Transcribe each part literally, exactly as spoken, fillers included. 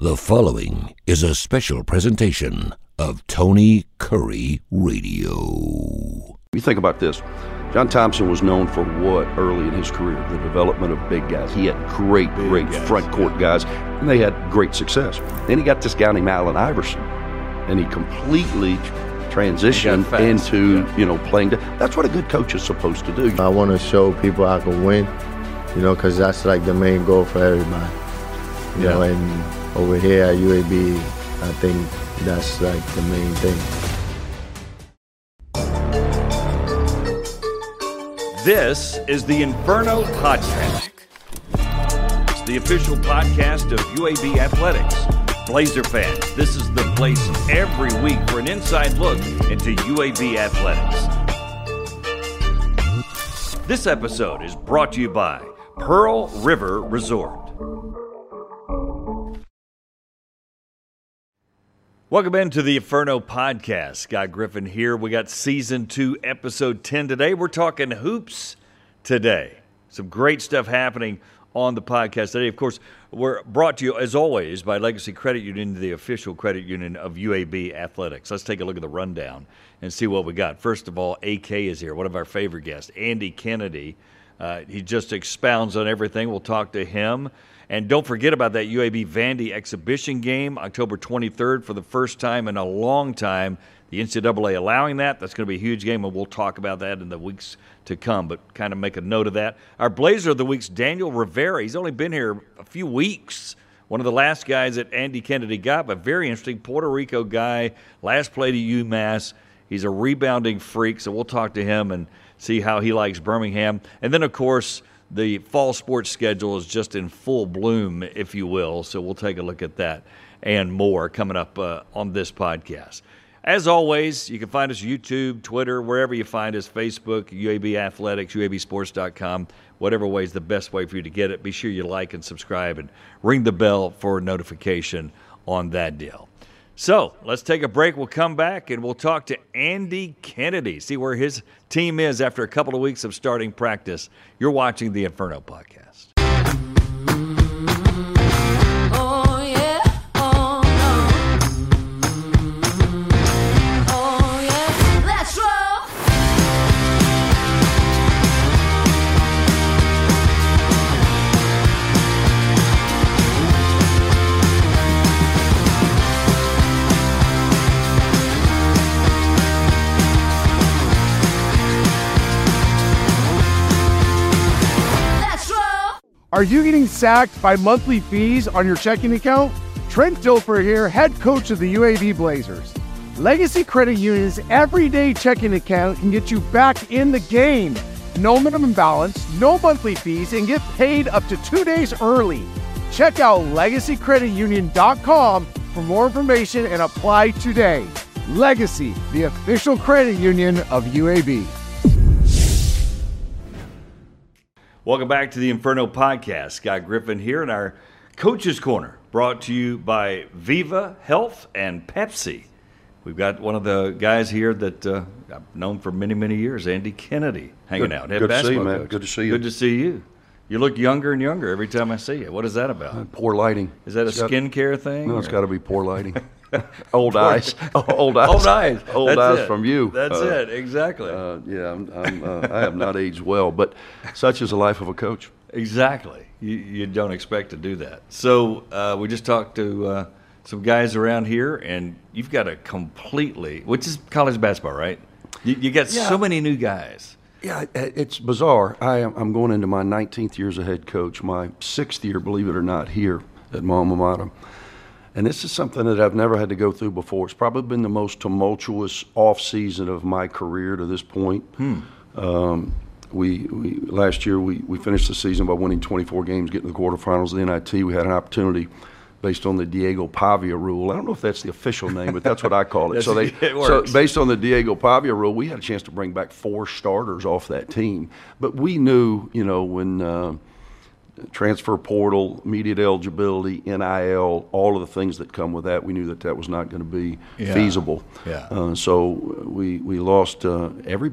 The following is a special presentation of Tony Curry Radio. You think about this. John Thompson was known for what early in his career? The development of big guys. He had great, big great guys, front court yeah. guys, and they had great success. Then he got this guy named Allen Iverson, and he completely transitioned he into, yeah. you know, playing. That's what a good coach is supposed to do. I want to show people I can win, you know, because that's like the main goal for everybody. You yeah. know, and over here at U A B, I think that's like the main thing. This is the Inferno Podcast. It's the official podcast of U A B Athletics. Blazer fans, this is the place every week for an inside look into U A B Athletics. This episode is brought to you by Pearl River Resort. Welcome into the Inferno Podcast. Scott Griffin here. We got Season two, Episode ten today. We're talking hoops today. Some great stuff happening on the podcast today. Of course, we're brought to you, as always, by Legacy Credit Union, the official credit union of U A B Athletics. Let's take a look at the rundown and see what we got. First of all, A K is here, one of our favorite guests, Andy Kennedy. Uh, he just expounds on everything. We'll talk to him. And don't forget about that U A B Vandy exhibition game, October twenty-third, for the first time in a long time. The N C double A allowing that. That's going to be a huge game, and we'll talk about that in the weeks to come, but kind of make a note of that. Our Blazer of the Week's Daniel Rivera. He's only been here a few weeks. One of the last guys that Andy Kennedy got, but very interesting Puerto Rico guy. Last played at UMass. He's a rebounding freak, so we'll talk to him and see how he likes Birmingham. And then, of course, the fall sports schedule is just in full bloom, if you will, so we'll take a look at that and more coming up uh, on this podcast. As always, you can find us YouTube, Twitter, wherever you find us, Facebook, U A B Athletics, U A B sports dot com, whatever way is the best way for you to get it. Be sure you like and subscribe and ring the bell for notification on that deal. So let's take a break. We'll come back and we'll talk to Andy Kennedy, see where his team is after a couple of weeks of starting practice. You're watching the Inferno Podcast. Oh, yeah. Oh, no. Oh, yeah. Let's roll. Are you getting sacked by monthly fees on your checking account? Trent Dilfer here, head coach of the U A B Blazers. Legacy Credit Union's everyday checking account can get you back in the game. No minimum balance, no monthly fees, and get paid up to two days early. Check out legacy credit union dot com for more information and apply today. Legacy, the official credit union of U A B. Welcome back to the Inferno Podcast. Scott Griffin here in our Coach's Corner, brought to you by Viva Health and Pepsi. We've got one of the guys here that uh, I've known for many, many years, Andy Kennedy, hanging good, out. Head good to see you, man. Coach. Good to see you. Good to see you. You look younger and younger every time I see you. What is that about? Uh, poor lighting. Is that it's a got, skincare thing? No, or? It's got to be poor lighting. Old eyes. Old eyes. Old eyes. Old That's eyes it. from you. That's uh, it. Exactly. Uh, yeah, I'm, I'm, uh, I have not aged well, but such is the life of a coach. Exactly. You, you don't expect to do that. So uh, we just talked to uh, some guys around here, and you've got a completely, which is college basketball, right? You, you got yeah. so many new guys. Yeah, it's bizarre. I am, I'm going into my nineteenth year as a head coach, my sixth year, believe it or not, here at my alma mater. And this is something that I've never had to go through before. It's probably been the most tumultuous off season of my career to this point. Hmm. Um, we, we last year we, we finished the season by winning twenty-four games, getting to the quarterfinals of the N I T. We had an opportunity based on the Diego Pavia rule. I don't know if that's the official name, but that's what I call it. so they it so based on the Diego Pavia rule, we had a chance to bring back four starters off that team. But we knew, you know, when uh, transfer portal, immediate eligibility, N I L, all of the things that come with that, we knew that that was not going to be yeah. feasible. Yeah. Uh, so we we lost uh, everybody.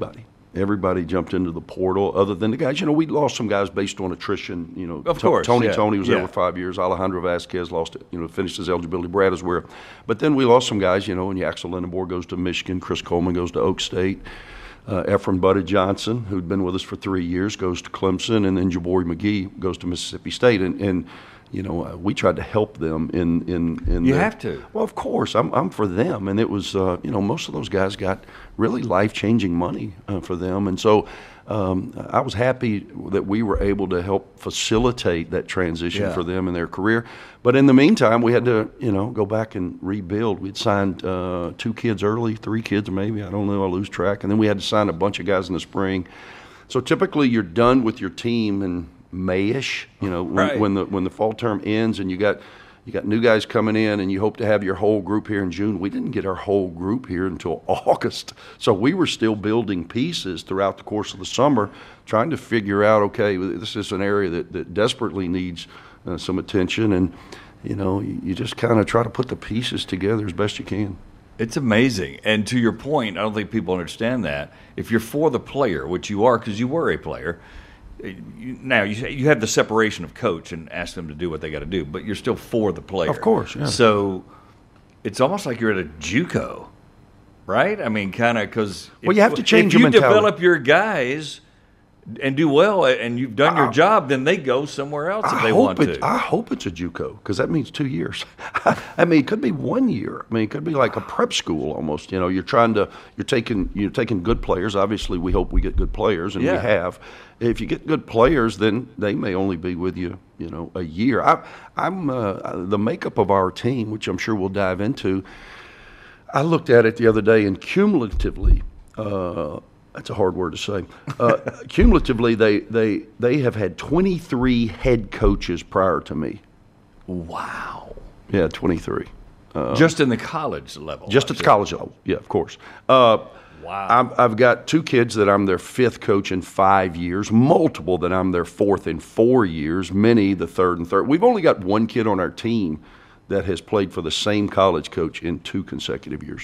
everybody jumped into the portal other than the guys. You know, we lost some guys based on attrition. You know, Of To- course, Tony yeah, Tony was yeah. there for five years. Alejandro Vasquez lost it, you know, finished his eligibility. Brad is where. But then we lost some guys, you know, and Yaxel Lindenborg goes to Michigan. Chris Coleman goes to Oak State. Uh, Efren Buddy Johnson, who'd been with us for three years, goes to Clemson. And then Jabari McGee goes to Mississippi State. And, and you know, uh, we tried to help them in in, in You their- have to. Well, of course, I'm I'm for them, and it was uh, you know, most of those guys got really life changing money uh, for them, and so um, I was happy that we were able to help facilitate that transition Yeah. for them in their career. But in the meantime, we had to you know go back and rebuild. We'd signed uh, two kids early, three kids maybe, I don't know, I lose track, and then we had to sign a bunch of guys in the spring. So typically, you're done with your team in Mayish, you know, when, Right. when the when the fall term ends, and you got you got new guys coming in, and you hope to have your whole group here in June. We didn't get our whole group here until August, so we were still building pieces throughout the course of the summer, trying to figure out, okay, this is an area that, that desperately needs uh, some attention, and you know, you, you just kind of try to put the pieces together as best you can. It's amazing. And to your point, I don't think people understand that. If you're for the player, which you are because you were a player, you, now you, you have the separation of coach and ask them to do what they got to do, but you're still for the player. Of course, yeah. So it's almost like you're at a JUCO, right? I mean, kind of because Well, you have to change if your you mentality. develop your guys and do well and you've done your I- job, then they go somewhere else if I they hope want it, to. I hope it's a JUCO because that means two years. I mean, it could be one year. I mean, it could be like a prep school almost. You know, you're trying to you're taking you're taking good players. Obviously, we hope we get good players, and Yeah. we have. If you get good players, then they may only be with you, you know, a year. I, I'm uh, the makeup of our team, which I'm sure we'll dive into. I looked at it the other day, and cumulatively. Uh, That's a hard word to say. Uh, cumulatively, they, they they have had twenty-three head coaches prior to me. Wow. Yeah, twenty-three. Just in the college level. Just I at the see. college level. Yeah, of course. Uh, Wow. I'm, I've got two kids that I'm their fifth coach in five years, multiple that I'm their fourth in four years, many the third and third. We've only got one kid on our team that has played for the same college coach in two consecutive years.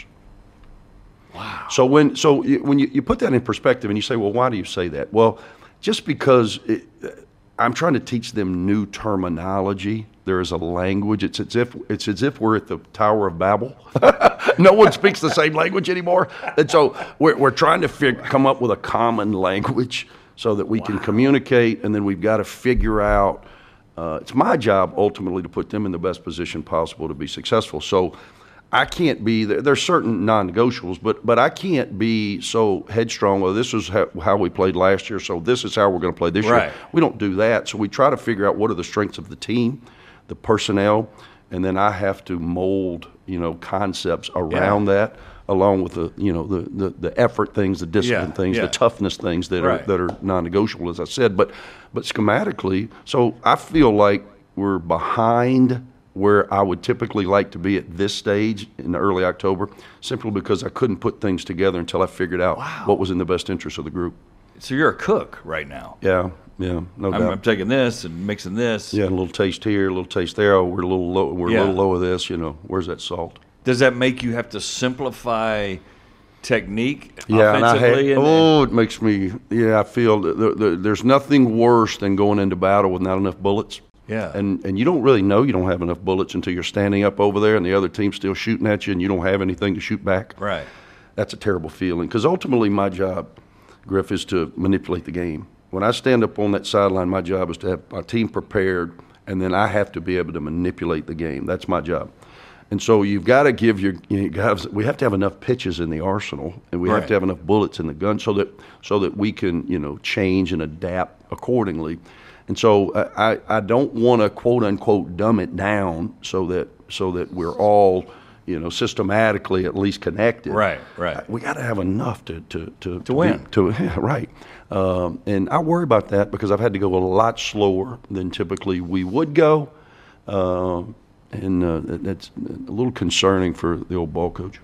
Wow. So when so you- when you, you put that in perspective and you say, well, why do you say that? Well, just because it, I'm trying to teach them new terminology. There is a language. It's as if it's as if we're at the Tower of Babel. No one speaks the same language anymore, and so we're we're trying to fig- come up with a common language so that we can communicate, and then we've got to figure out. Uh, it's my job ultimately to put them in the best position possible to be successful. So I can't be there. There's certain non-negotiables, but but I can't be so headstrong. Well, this is how, how we played last year, so this is how we're going to play this Right. year. We don't do that. So we try to figure out what are the strengths of the team, the personnel, and then I have to mold, you know, concepts around Yeah. that, along with the, you know, the, the, the effort things, the discipline Yeah, things, yeah. the toughness things that Right. are that are non-negotiable, as I said. But but schematically, so I feel like we're behind where I would typically like to be at this stage in early October, simply because I couldn't put things together until I figured out what was in the best interest of the group. So you're a cook right now. Yeah, yeah, no I'm, doubt. I'm taking this and mixing this. Yeah, a little taste here, a little taste there. Oh, we're a little low. We're Yeah. a little low of this. You know, where's that salt? Does that make you have to simplify technique Yeah, and I had, offensively? and- oh, it makes me. Yeah, I feel that the, the, there's nothing worse than going into battle with not enough bullets. Yeah. And and you don't really know you don't have enough bullets until you're standing up over there and the other team's still shooting at you and you don't have anything to shoot back. Right. That's a terrible feeling, because ultimately my job, Griff, is to manipulate the game. When I stand up on that sideline, my job is to have my team prepared, and then I have to be able to manipulate the game. That's my job. And so you've got to give your you guys. We have to have enough pitches in the arsenal, and we Right. have to have enough bullets in the gun so that so that we can you know change and adapt accordingly. And so I, I, I don't want to quote unquote dumb it down so that so that we're all you know systematically at least connected. Right, right. We got to have enough to to to, to win. Be, to yeah, right. Um, and I worry about that because I've had to go a lot slower than typically we would go, uh, and uh, that- that's a little concerning for the old ball coach.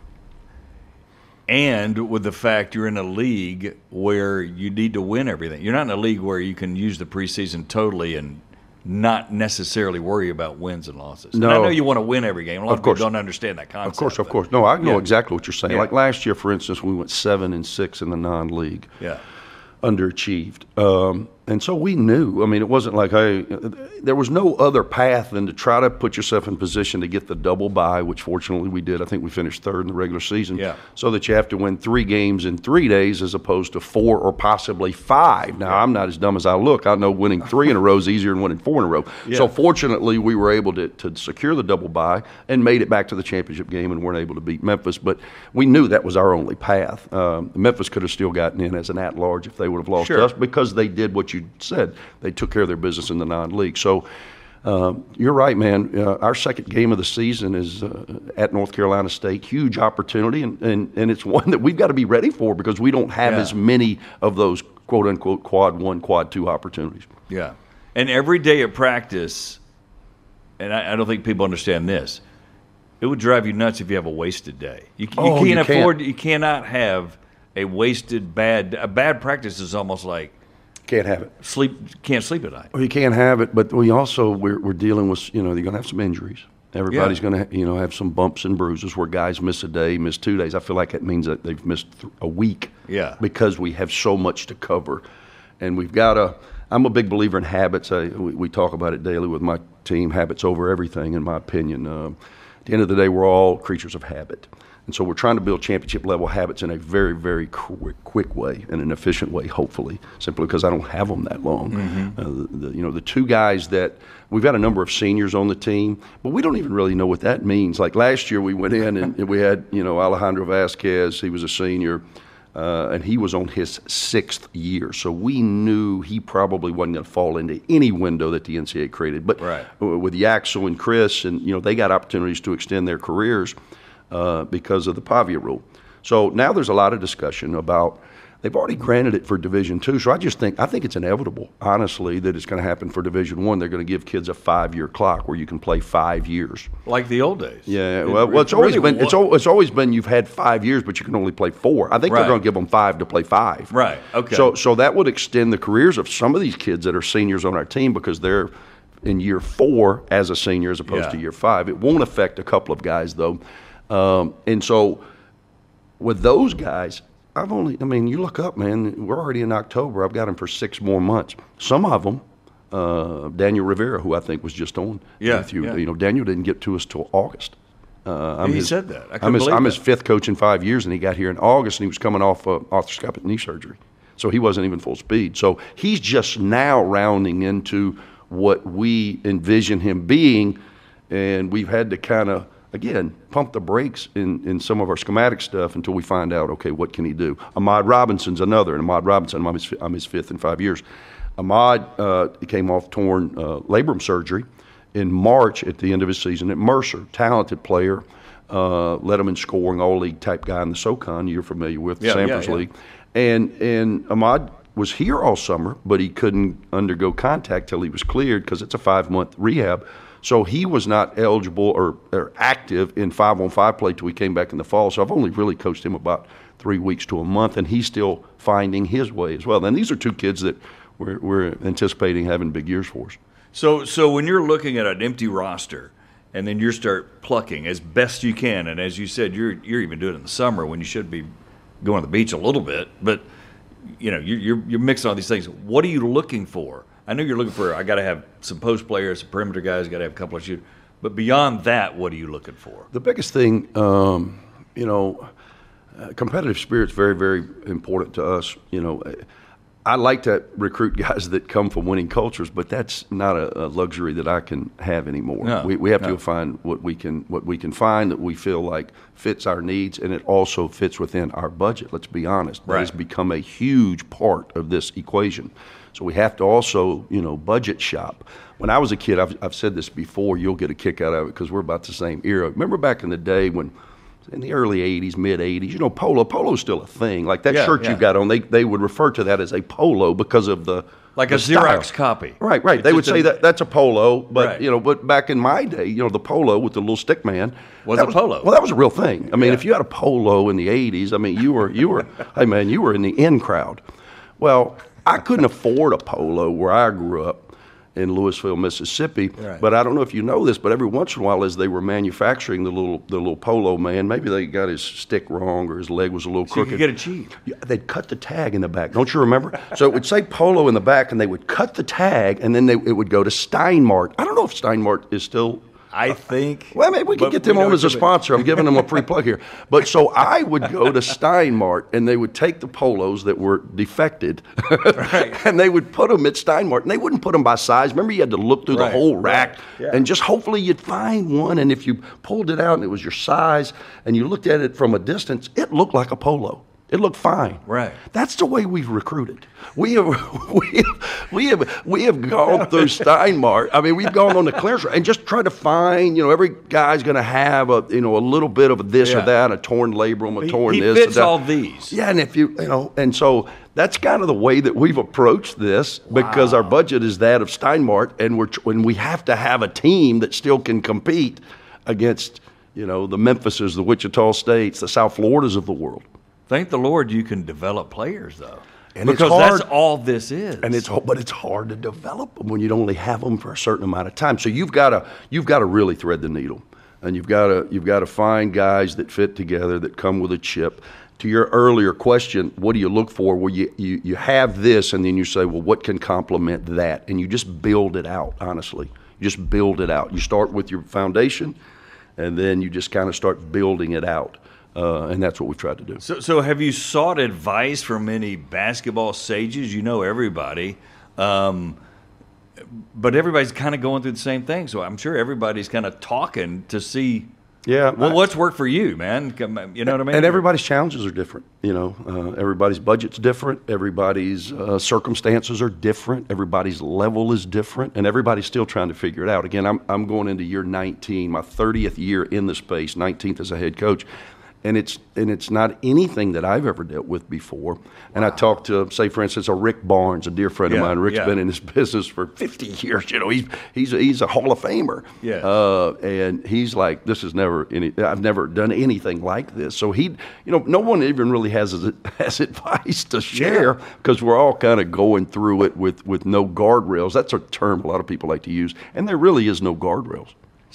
And with the fact you're in a league where you need to win everything. You're not in a league where you can use the preseason totally and not necessarily worry about wins and losses. No. And I know you want to win every game. A lot of, Of course. people don't understand that concept. Of course, of but- course. No, I know Yeah. exactly what you're saying. Yeah. Like last year, for instance, we went seven and six in the non-league. Yeah. Underachieved. Um, and so we knew. I mean, it wasn't like, hey, there was no other path than to try to put yourself in position to get the double bye, which fortunately we did. I think we finished third in the regular season. Yeah. So that you have to win three games in three days as opposed to four or possibly five. Now, I'm not as dumb as I look. I know winning three in a row is easier than winning four in a row. Yeah. So fortunately, we were able to, to secure the double bye and made it back to the championship game and weren't able to beat Memphis. But we knew that was our only path. Um, Memphis could have still gotten in as an at-large if they would have lost Sure. to us because they did what you said. They took care of their business in the non-league. So um, you're right, man. Uh, our second game of the season is uh, at North Carolina State. Huge opportunity, and, and, and it's one that we've got to be ready for because we don't have Yeah. as many of those quote-unquote quad one, quad two opportunities. Yeah. And every day of practice, and I, I don't think people understand this, it would drive you nuts if you have a wasted day. You, you Oh, can't you can't. afford, you cannot have a wasted bad, a bad practice is almost like Can't have it. sleep, can't sleep at night. Well, you can't have it, but we also we're, we're dealing with, you know, you're going to have some injuries. Everybody's Yeah. going to, you know, have some bumps and bruises where guys miss a day, miss two days. I feel like that means that they've missed th- a week. Yeah. Because we have so much to cover, and we've got to. I'm a big believer in habits. I, we, we talk about it daily with my team. Habits over everything, in my opinion. Um, at the end of the day, we're all creatures of habit. And so we're trying to build championship-level habits in a very, very quick, quick way, in an efficient way, hopefully, simply because I don't have them that long. Mm-hmm. Uh, the, the, you know, the two guys that – we've got a number of seniors on the team, but we don't even really know what that means. Like last year we went in and we had, you know, Alejandro Vasquez. He was a senior, uh, and he was on his sixth year. So we knew he probably wasn't going to fall into any window that the N C double A created. But Right. with Yaxel and Chris, and, you know, they got opportunities to extend their careers – Uh, because of the Pavia rule. So now there's a lot of discussion about, they've already granted it for Division Two. So I just think, I think it's inevitable, honestly, that it's going to happen for Division One. They're going to give kids a five-year clock where you can play five years. Like the old days. Yeah, It- well, well it it's always really been it's, was. al- it's always been you've had five years, but you can only play four. I think Right. they're going to give them five to play five. Right, okay. So so that would extend the careers of some of these kids that are seniors on our team because they're in year four as a senior as opposed Yeah. to year five. It won't affect a couple of guys though, um, and so with those guys. I've only, I mean, you look up, man, we're already in October. I've got them for six more months. Some of them, uh, Daniel Rivera, who I think was just on Yeah, with you, yeah. you know, Daniel didn't get to us till August. Uh, I'm He his, said that. I couldn't I'm, his, believe I'm his that. fifth coach in five years, and he got here in August, and he was coming off uh, arthroscopic knee surgery. So he wasn't even full speed. So he's just now rounding into what we envision him being, and we've had to kind of, again, pump the brakes in, in some of our schematic stuff until we find out, okay, what can he do? Ahmad Robinson's another, and Ahmad Robinson, I'm his, I'm his fifth in five years. Ahmad uh, he came off torn uh, labrum surgery in March at the end of his season at Mercer. Talented player, uh, led him in scoring, all-league type guy in the SoCon you're familiar with, the Yeah, yeah, Sanford's yeah. League. And, and Ahmad was here all summer, but he couldn't undergo contact till he was cleared because it's a five-month rehab. So he was not eligible or, or active in five-on-five play till he came back in the fall. So I've only really coached him about three weeks to a month, and he's still finding his way as well. And these are two kids that we're, we're anticipating having big years for us. So, so when you're looking at an empty roster, and then you start plucking as best you can, and as you said, you're you're even doing it in the summer when you should be going to the beach a little bit, but you know you're you're, you're mixing all these things. What are you looking for? I know you're looking for. I got to have some post players, some perimeter guys. Got to have a couple of shooters. But beyond that, what are you looking for? The biggest thing, um, you know, uh, competitive spirit's very, very important to us. You know, I like to recruit guys that come from winning cultures, but that's not a, a luxury that I can have anymore. No, we we have to no. go find what we can what we can find that we feel like fits our needs, and it also fits within our budget. Let's be honest. That Right. has become a huge part of this equation. So we have to also, you know, budget shop. When I was a kid, I've, I've said this before, you'll get a kick out of it because we're about the same era. Remember back in the day when, in the early eighties, mid eighties, you know, polo, polo's still a thing. Like that Yeah, shirt yeah. you've got on, they, they would refer to that as a polo because of the Like the a Xerox style. copy. Right, right. It's They would just say a- that that's a polo, but, Right. you know, but back in my day, you know, the polo with the little stick man. Was that a polo. Well, that was a real thing. I mean, Yeah. if you had a polo in the eighties, I mean, you were, you were, hey man, you were in the in crowd. Well, I couldn't afford a polo where I grew up. in Louisville, Mississippi. Right. But I don't know if you know this, but every once in a while, as they were manufacturing the little the little polo man, maybe they got his stick wrong or his leg was a little So you crooked. could get it cheap. Yeah, they'd cut the tag in the back. Don't you remember? So it would say Polo in the back, and they would cut the tag, and then they, it would go to Steinmart. I don't know if Steinmart is still. I think. Well, maybe we could but get them we know on as a what you mean. sponsor. I'm giving them a free plug here. But so I would go to Steinmart, and they would take the polos that were defected, Right. and they would put them at Steinmart, and they wouldn't put them by size. Remember, you had to look through Right, the whole rack, right, yeah. and just hopefully you'd find one. And if you pulled it out and it was your size, and you looked at it from a distance, it looked like a polo. It looked fine. Right. That's the way we've recruited. We have, we have, we have, we have gone through Steinmart. I mean, we've gone on the clearance and just tried to find. You know, every guy's going to have a, you know, a little bit of this Yeah. or that, a torn labrum, a He- torn he this. fits or that. all these. Yeah, and if you, you know, and so that's kind of the way that we've approached this because our budget is that of Steinmart, and we're when we have to have a team that still can compete against, you know, the Memphises, the Wichita States, the South Floridas of the world. Thank the Lord you can develop players, though. And it's because hard- that's all this is. And it's but it's hard to develop them when you only have them for a certain amount of time. So you've got to you've got to really thread the needle, and you've got to you've got to find guys that fit together that come with a chip. To your earlier question, what do you look for? Well, you, you you have this, and then you say, well, what can complement that? And you just build it out. Honestly, you just build it out. You start with your foundation, and then you just kind of start building it out. Uh, and that's what we've tried to do. So, so have you sought advice from any basketball sages? You know everybody, um, but everybody's kind of going through the same thing. So I'm sure everybody's kind of talking to see, Yeah. well, I- what's worked for you, man? Come- You know what I mean? And everybody's challenges are different. You know, uh, everybody's budget's different. Everybody's uh, circumstances are different. Everybody's level is different, and everybody's still trying to figure it out. Again, I'm I'm going into year nineteen, my thirtieth year in the space, nineteenth as a head coach. And it's and it's not anything that I've ever dealt with before. And I talked to, say, for instance, a Rick Barnes, a dear friend Yeah, of mine. Rick's yeah. been in this business for fifty years. You know, he's he's a, he's a Hall of Famer. Yeah. Uh, and he's like, this is never any. I've never done anything like this. So he, you know, no one even really has has advice to share because we're all kind of going through it with with no guardrails. That's a term a lot of people like to use, and there really is no guardrails.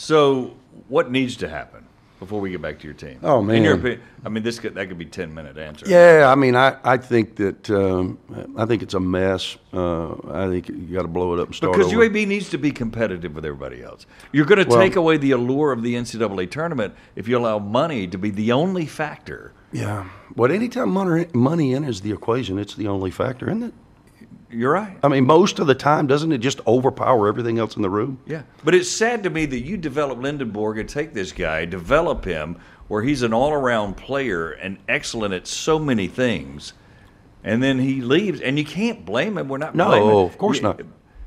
So what needs to happen before we get back to your team? Oh, In your man. opinion, I mean, this could, that could be ten minute answer. Yeah, I mean, I, I think that um, I think it's a mess. Uh, I think you got to blow it up and start Because over. U A B needs to be competitive with everybody else. You're going to Well- take away the allure of the N C double A tournament if you allow money to be the only factor. Yeah, but anytime money money enters the equation, it's the only factor, isn't it? You're right. I mean, most of the time, doesn't it just overpower everything else in the room? Yeah. But it's sad to me that you develop Lindenborg and take this guy, develop him where he's an all around player and excellent at so many things, and then he leaves, and you can't blame him. We're not No, blaming of course Yeah, not.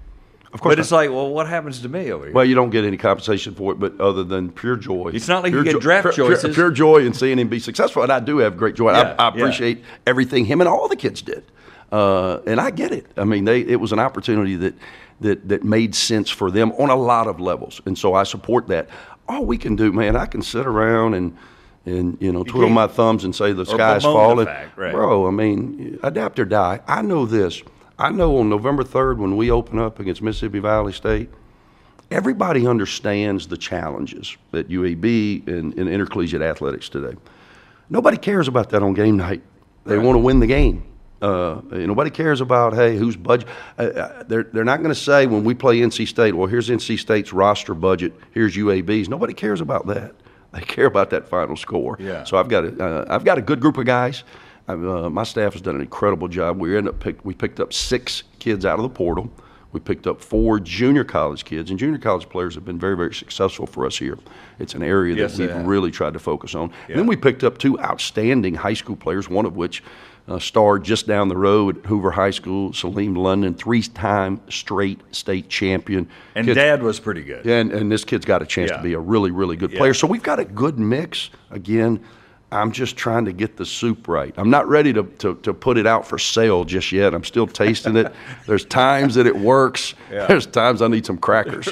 Of course But it's not. like, well, what happens to me over here? Well, you don't get any compensation for it, but other than pure joy. It's not like you Pure get jo- draft pure, pure- choices. Pure joy in seeing him be successful, and I do have great joy. Yeah, I, I yeah. appreciate everything him and all the kids did, uh, and I get it. I mean, they it was an opportunity that that that made sense for them on a lot of levels, and so I support that. All we can do, man, I can sit around and. And, you know, twiddle can't- my thumbs and say the sky's bemoan the falling. fact, right. Bro, I mean, adapt or die. I know this. I know on November third when we open up against Mississippi Valley State, everybody understands the challenges at U A B and in intercollegiate athletics today. Nobody cares about that on game night. They want to win the game. Uh, nobody cares about, hey, whose budget. Uh, uh, they're, they're not going to say when we play N C State, well, here's N C State's roster budget, here's U A B's. Nobody cares about that. They care about that final score. Yeah. So I've got a, uh, I've got a good group of guys. I've, uh, my staff has done an incredible job. We ended up pick, we picked up six kids out of the portal. We picked up four junior college kids, and junior college players have been very, very successful for us here. It's an area Yes, that they we've have. really tried to focus on. Yeah. And then we picked up two outstanding high school players, one of which uh, starred just down the road at Hoover High School, Salim London, three-time straight state champion. and Kid- Dad was pretty good. and, and this kid's got a chance Yeah. to be a really, really good Yeah. player. So we've got a good mix. Again, I'm just trying to get the soup right. I'm not ready to, to, to put it out for sale just yet. I'm still tasting it. There's times that it works. Yeah. There's times I need some crackers.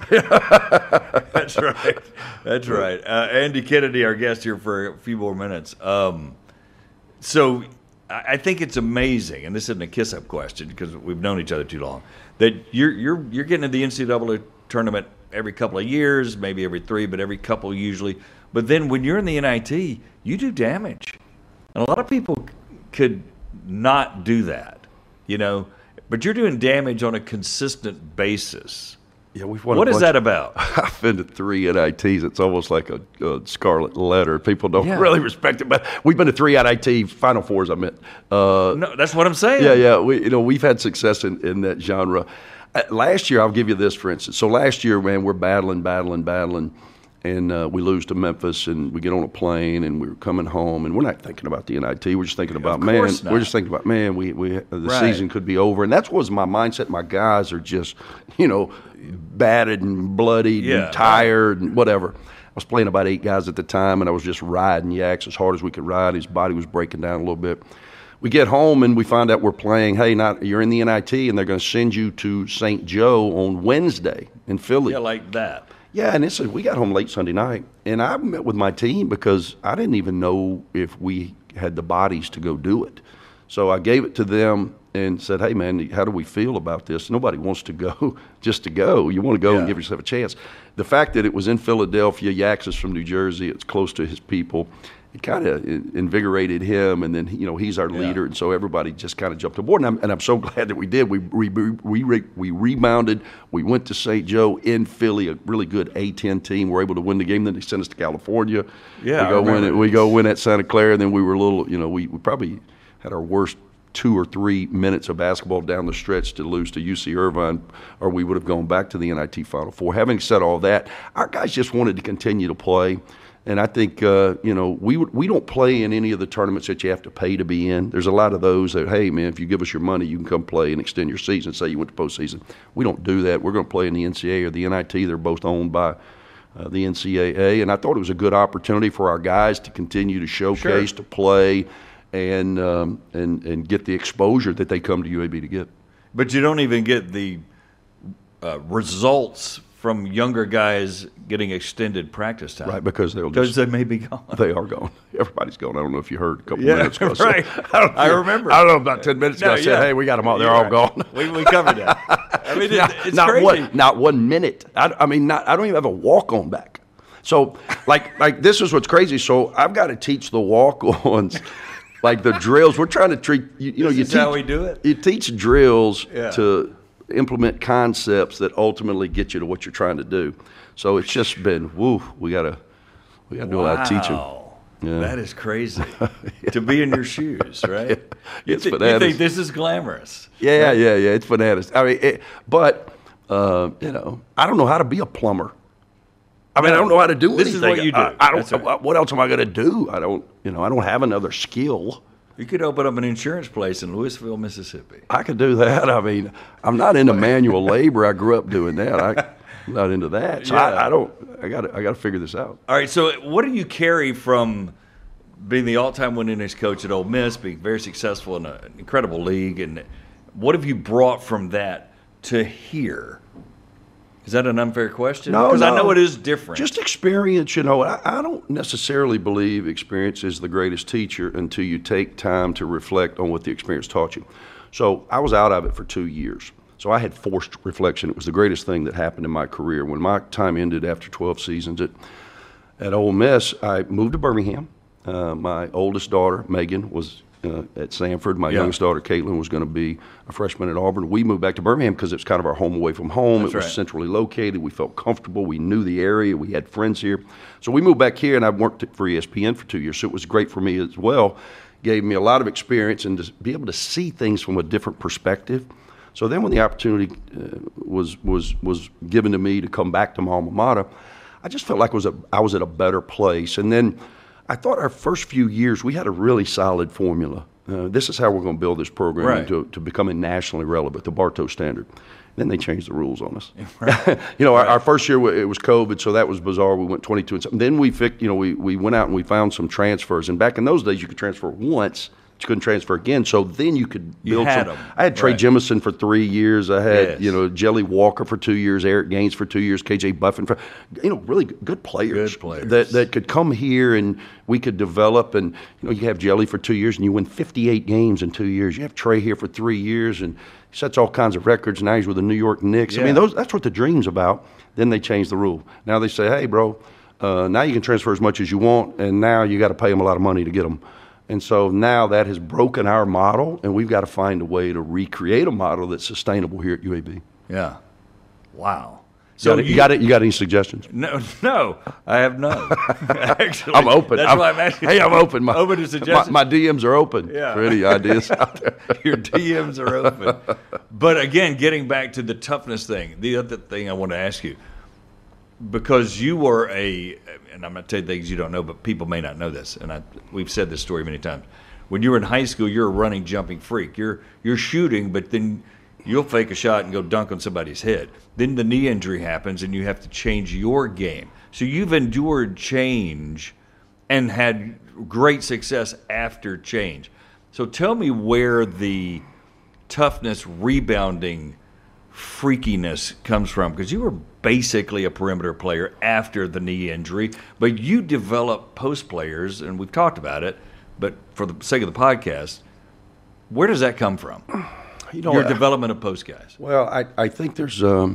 That's right. That's right. Uh, Andy Kennedy, our guest here for a few more minutes. Um, so I I think it's amazing, and this isn't a kiss-up question because we've known each other too long, that you're you're you're getting to the N C double A tournament every couple of years, maybe every three, but every couple usually. But then when you're in the N I T, you do damage. And a lot of people could not do that, you know, but you're doing damage on a consistent basis. Yeah, we've won What a is bunch that of- about? I've been to three N I Ts. It's almost like a, a scarlet letter. People don't Yeah. really respect it, but we've been to three N I T Final Fours. I meant. Uh, No, that's what I'm saying. yeah, yeah. We, you know, we've had success in, in that genre. Uh, last year, I'll give you this, for instance. So last year, man, we're battling, battling, battling, and uh, we lose to Memphis, and we get on a plane, and we're coming home, and we're not thinking about the N I T. We're just thinking about, man, course not. we're just thinking about, man, we, we the Right. season could be over, and that's what was my mindset. My guys are just, you know, battered and bloodied Yeah, and tired and whatever. I was playing about eight guys at the time, and I was just riding Yaks as hard as we could ride. His body was breaking down a little bit. We get home, and we find out we're playing, hey, not you're in the N I T, and they're going to send you to Saint Joe on Wednesday in Philly. Yeah, like that. Yeah, and it's we got home late Sunday night, and I met with my team because I didn't even know if we had the bodies to go do it. So I gave it to them and said, hey, man, how do we feel about this? Nobody wants to go just to go. You want to go Yeah. and give yourself a chance. The fact that it was in Philadelphia, Yaks is from New Jersey, it's close to his people, it kind of invigorated him, and then, you know, he's our Yeah. leader, and so everybody just kind of jumped aboard, and I'm, and I'm so glad that we did. We, we, we, we, we rebounded. We went to Saint Joe in Philly, a really good A ten team. We're able to win the game. Then they sent us to California. Yeah, we I go win remember it. We this. go win at Santa Clara, and then we were a little, you know, we, we probably had our worst two or three minutes of basketball down the stretch to lose to U C Irvine, or we would have gone back to the N I T Final Four. Having said all that, our guys just wanted to continue to play. And I think, uh, you know, we we don't play in any of the tournaments that you have to pay to be in. There's a lot of those that, hey, man, if you give us your money, you can come play and extend your season, say you went to postseason. We don't do that. We're going to play in the N C A A or the N I T. They're both owned by uh, the N C A A. And I thought it was a good opportunity for our guys to continue to showcase, Sure. to play, and, um, and, and get the exposure that they come to U A B to get. But you don't even get the uh, results from younger guys getting extended practice time. Right, because they'll Because just, they may be gone. they are gone. Everybody's gone. I don't know if you heard a couple Yeah, minutes ago. right. I, don't, I remember. I don't know, about ten minutes ago No, I said, yeah. hey, we got them all. They're You're all right. gone. We, we covered that. I mean, it, not, it's not crazy. one, not one minute. I, I mean, not, I don't even have a walk on back. So, like, like this is what's crazy. So I've got to teach the walk-ons, like the drills. We're trying to treat you, you know This you is teach how we do it? You teach drills Yeah. to implement concepts that ultimately get you to what you're trying to do. So it's just been woo. We gotta we gotta do a lot of teaching. Wow. Yeah. That is crazy. To be in your shoes, right? You, It's thi- you bananas. think this is glamorous. Yeah, yeah, yeah. It's bananas. I mean, it, but uh, you know, I don't know how to be a plumber. I mean, I don't know how to do This is anything. what you do. I, I don't. That's right. What else am I going to do? I don't. You know, I don't have another skill. You could open up an insurance place in Louisville, Mississippi. I could do that. I mean, I'm not into manual labor. I grew up doing that. I, I'm not into that. So Yeah. I, I don't. I got. I got to figure this out. All right, so what do you carry from being the all-time winningest coach at Ole Miss, being very successful in an incredible league, and what have you brought from that to here? Is that an unfair question? No, because I no. know it is different. Just experience, you know. I, I don't necessarily believe experience is the greatest teacher until you take time to reflect on what the experience taught you. So I was out of it for two years. So I had forced reflection. It was the greatest thing that happened in my career. When my time ended after twelve seasons at, at Ole Miss, I moved to Birmingham. Uh, my oldest daughter, Megan, was uh, at Samford. My Yeah. youngest daughter, Caitlin, was going to be a freshman at Auburn. We moved back to Birmingham because it was kind of our home away from home. That's it was right. centrally located. We felt comfortable. We knew the area. We had friends here. So we moved back here, and I worked for E S P N for two years. So it was great for me as well. Gave me a lot of experience and to be able to see things from a different perspective. So then when the opportunity uh, was was was given to me to come back to my alma mater, I just felt like I was, a, I was at a better place. And then I thought our first few years, we had a really solid formula. Uh, this is how we're going to build this program Right. into to becoming nationally relevant, the Bartow standard. Then they changed the rules on us. you know, our, our first year it was COVID, so that was bizarre. We went twenty-two and something. Then we, fic- you know, we we went out and we found some transfers. And back in those days, you could transfer once couldn't transfer again. So then you could You build had some. 'em. I had Trey Right. Jemison for three years. I had Yes. you know Jelly Walker for two years, Eric Gaines for two years, K J Buffin for you know really good players, Good players. that that could come here and we could develop. And you know you have Jelly for two years and you win fifty-eight games in two years. You have Trey here for three years and he sets all kinds of records. Now he's with the New York Knicks. I Yeah. mean those that's what the dream's about. Then they change the rule. Now they say, hey, bro. Uh, now you can transfer as much as you want, and now you got to pay them a lot of money to get them. And so now that has broken our model, and we've got to find a way to recreate a model that's sustainable here at U A B. Yeah. Wow. So you got, it, you got it. You got any suggestions? No, no, I have none. Actually, I'm open. That's I'm, why I'm asking. Hey, I'm open. My, open to my, suggestions. my D Ms are open Yeah. for any ideas out there. Your D Ms are open. But again, getting back to the toughness thing, the other thing I want to ask you, because you were a, and I'm going to tell you things you don't know, but people may not know this, and I, we've said this story many times. When you were in high school, you're a running, jumping freak. You're you're shooting, but then you'll fake a shot and go dunk on somebody's head. Then the knee injury happens, and you have to change your game. So you've endured change and had great success after change. So tell me where the toughness, rebounding, freakiness comes from, because you were basically a perimeter player after the knee injury, but you develop post players, and we've talked about it, but for the sake of the podcast, where does that come from? You know, Your I- development of post guys. Well, I, I think there's, um,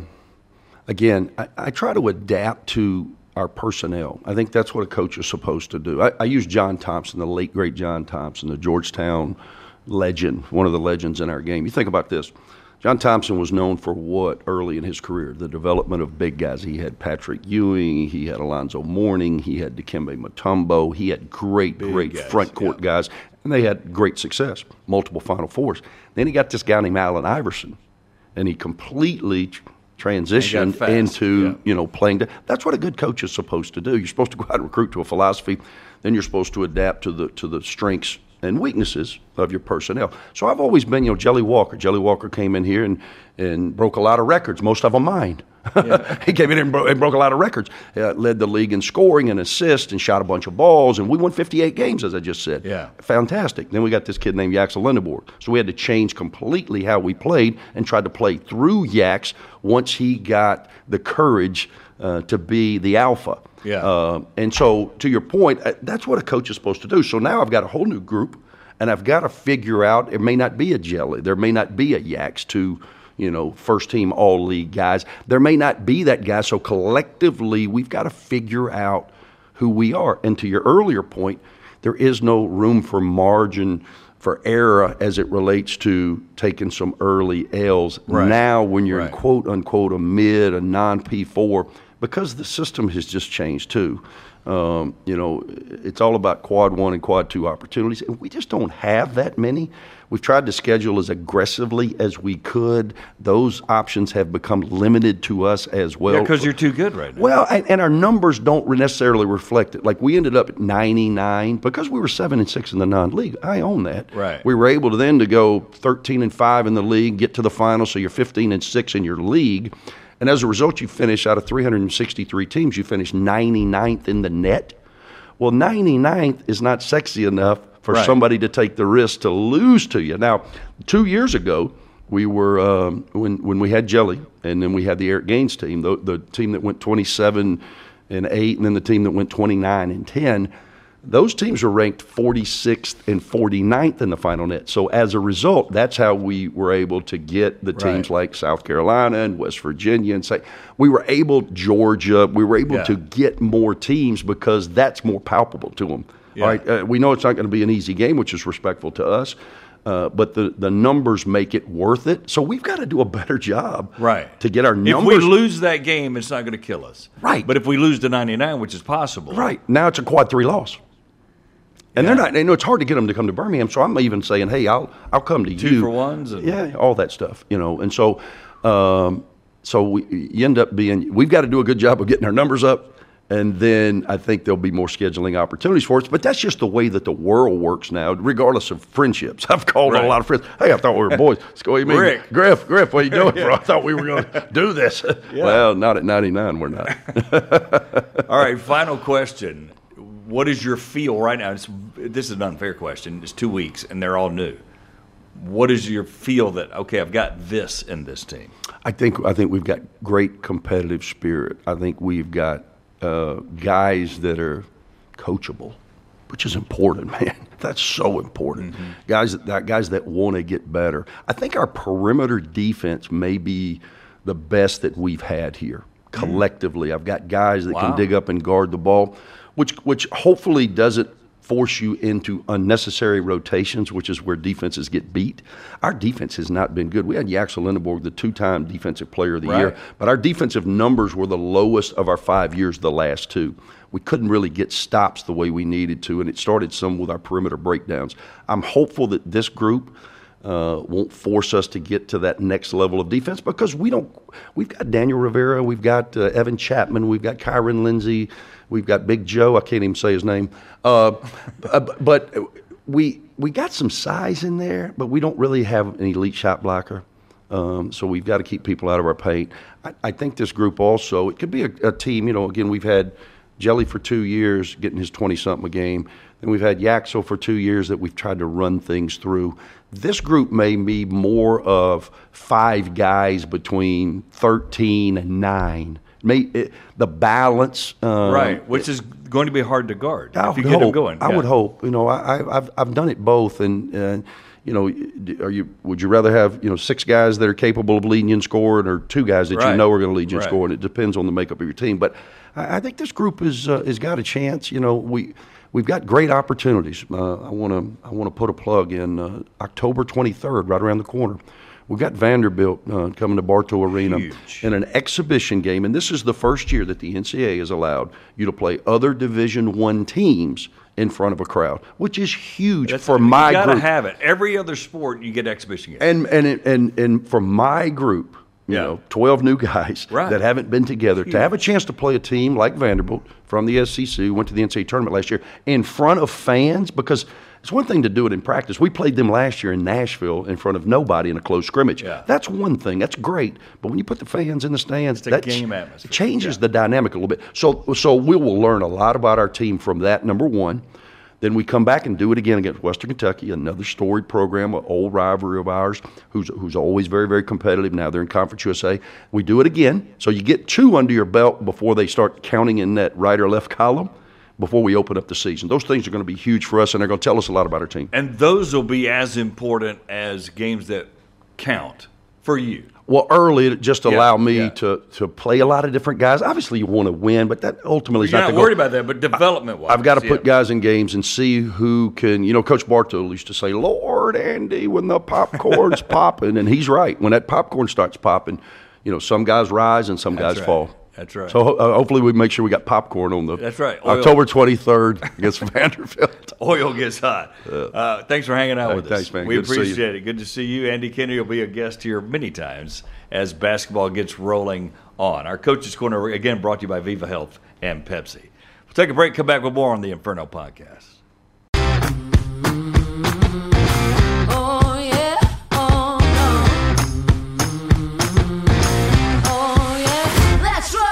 again, I, I try to adapt to our personnel. I think that's what a coach is supposed to do. I, I use John Thompson, the late, great John Thompson, the Georgetown legend, one of the legends in our game. You think about this. John Thompson was known for what early in his career? The development of big guys. He had Patrick Ewing, he had Alonzo Mourning, he had Dikembe Mutombo, he had great, Big great guys, front court yeah. guys, and they had great success, multiple Final Fours. Then he got this guy named Allen Iverson, and he completely tr- transitioned fast, into yeah. you know playing. To, that's what a good coach is supposed to do. You're supposed to go out and recruit to a philosophy, then you're supposed to adapt to the to the strengths and weaknesses of your personnel. So I've always been, you know, Jelly Walker. Jelly Walker came in here and, and broke a lot of records, most of them mine. Yeah. He came in and, bro- and broke a lot of records. Uh, led the league in scoring and assists and shot a bunch of balls, and we won fifty-eight games, as I just said. Yeah. Fantastic. Then we got this kid named Yaxel Lindeborg. So we had to change completely how we played and tried to play through Yax once he got the courage uh, to be the alpha. Yeah. Uh, and so, to your point, uh, that's what a coach is supposed to do. So now I've got a whole new group, and I've got to figure out. It may not be a Jelly, there may not be a Yax, two, you know, first team all league guys. There may not be that guy. So collectively, we've got to figure out who we are. And to your earlier point, there is no room for margin for error as it relates to taking some early L's. Right. Now, when you're Right. in quote unquote a mid, a non P four. Because the system has just changed too. Um, you know, it's all about quad one and quad two opportunities, and we just don't have that many. We've tried to schedule as aggressively as we could. Those options have become limited to us as well. Yeah, because you're too good right now. Well, and, and our numbers don't necessarily reflect it. Like we ended up at ninety-nine because we were seven and six in the non-league. I own that. Right. We were able to then to go thirteen and five in the league, get to the final, so you're fifteen and six in your league. And as a result, you finish out of three hundred sixty-three teams, you finish ninety-ninth in the net. Well, ninety-ninth is not sexy enough for Right. somebody to take the risk to lose to you. Now, two years ago, we were um, when when we had Jelly, and then we had the Eric Gaines team, the, the team that went twenty-seven and eight, and then the team that went twenty-nine and ten. Those teams were ranked forty-sixth and forty-ninth in the final net. So as a result, that's how we were able to get the teams Right. like South Carolina and West Virginia and say we were able Georgia. We were able Yeah. to get more teams because that's more palpable to them. Yeah. All right, uh, we know it's not going to be an easy game, which is respectful to us. Uh, but the, the numbers make it worth it. So we've got to do a better job Right. to get our If numbers. we lose that game, it's not going to kill us. Right. But if we lose to ninety-nine, which is possible. Right. Now it's a quad three loss. And Yeah. they're not, they know it's hard to get them to come to Birmingham, so I'm even saying, hey, I'll I'll come to Two you. for ones and- yeah, all that stuff, you know. And so um, so we you end up being, we've got to do a good job of getting our numbers up, and then I think there'll be more scheduling opportunities for us. But that's just the way that the world works now, regardless of friendships. I've called on Right. a lot of friends. Hey, I thought we were boys. Let's go. What do you mean? Rick. Griff, Griff, what are you doing, bro? I thought we were going to do this. Well, not at ninety-nine, we're not. All right, final question. what is your feel right now? It's, this is an unfair question. It's two weeks, and they're all new. What is your feel that, okay, I've got this in this team? I think I think we've got great competitive spirit. I think we've got uh, guys that are coachable, which is important, man. That's so important. Mm-hmm. Guys that guys that want to get better. I think our perimeter defense may be the best that we've had here collectively. Mm-hmm. I've got guys that wow. can dig up and guard the ball, which which hopefully doesn't force you into unnecessary rotations, which is where defenses get beat. Our defense has not been good. We had Yaxel Lindenborg, the two-time Defensive Player of the right. Year, but our defensive numbers were the lowest of our five years, the last two. We couldn't really get stops the way we needed to, and it started some with our perimeter breakdowns. I'm hopeful that this group uh, won't force us to get to that next level of defense because we don't. We've got Daniel Rivera, we've got uh, Evan Chapman, we've got Kyron Lindsey, we've got Big Joe. I can't even say his name, uh, but we we got some size in there, but we don't really have an elite shot blocker. Um, so we've got to keep people out of our paint. I, I think this group also, it could be a, a team. You know, again, we've had Jelly for two years, getting his twenty-something a game. Then we've had Yaxel for two years that we've tried to run things through. This group may be more of five guys between thirteen and nine. May, it, the balance. Um, right, which is going to be hard to guard I if you would get hope, them going. I yeah. would hope. You know, I, I've I've done it both, and uh, you know, are you would you rather have you know six guys that are capable of leading you in scoring, or two guys that right. you know are going to lead you in right. scoring? It depends on the makeup of your team, but I, I think this group is uh, has got a chance. You know, we. We've got great opportunities. Uh, I want to I want to put a plug in uh, October twenty-third, right around the corner. We've got Vanderbilt uh, coming to Bartow Arena Huge. in an exhibition game, and this is the first year that the N C double A has allowed you to play other Division One teams in front of a crowd, which is huge That's, for my you gotta group. have it. Every other sport, you get exhibition games. And and it- and and for my group, you Yeah. know, twelve new guys Right. that haven't been together, Huge. to have a chance to play a team like Vanderbilt from the S E C, who went to the N C double A tournament last year, in front of fans, because it's one thing to do it in practice. We played them last year in Nashville in front of nobody in a close scrimmage. Yeah. That's one thing. That's great. But when you put the fans in the stands, It's a that game atmosphere. It changes Yeah. the dynamic a little bit. So, so we will learn a lot about our team from that, number one. Then we come back and do it again against Western Kentucky, another storied program, an old rivalry of ours, who's who's always very, very competitive. Now they're in Conference U S A. We do it again. So you get two under your belt before they start counting in that right or left column before we open up the season. Those things are going to be huge for us, and they're going to tell us a lot about our team. And those will be as important as games that count for you. Well, early, it just Yeah, allow me yeah. to to play a lot of different guys. Obviously, you want to win, but that ultimately is You're not not the goal. worried about that, but development-wise. I've got to put yeah. guys in games and see who can, you know, Coach Bartow used to say, Lord, Andy, when the popcorn's popping, and he's right. When that popcorn starts popping, you know, some guys rise and some That's guys right. fall. That's right. So uh, hopefully we make sure we got popcorn on the That's right. Oil. October twenty-third against Vanderbilt. Oil gets hot. Uh, thanks for hanging out Hey, with us. thanks, man. We Good to see you. appreciate it. Good to see you. Andy Kennedy will be a guest here many times as basketball gets rolling on. Our Coach's Corner, again, brought to you by Viva Health and Pepsi. We'll take a break, come back with more on the Inferno Podcast. Oh yeah, oh no. Oh yeah, let's roll.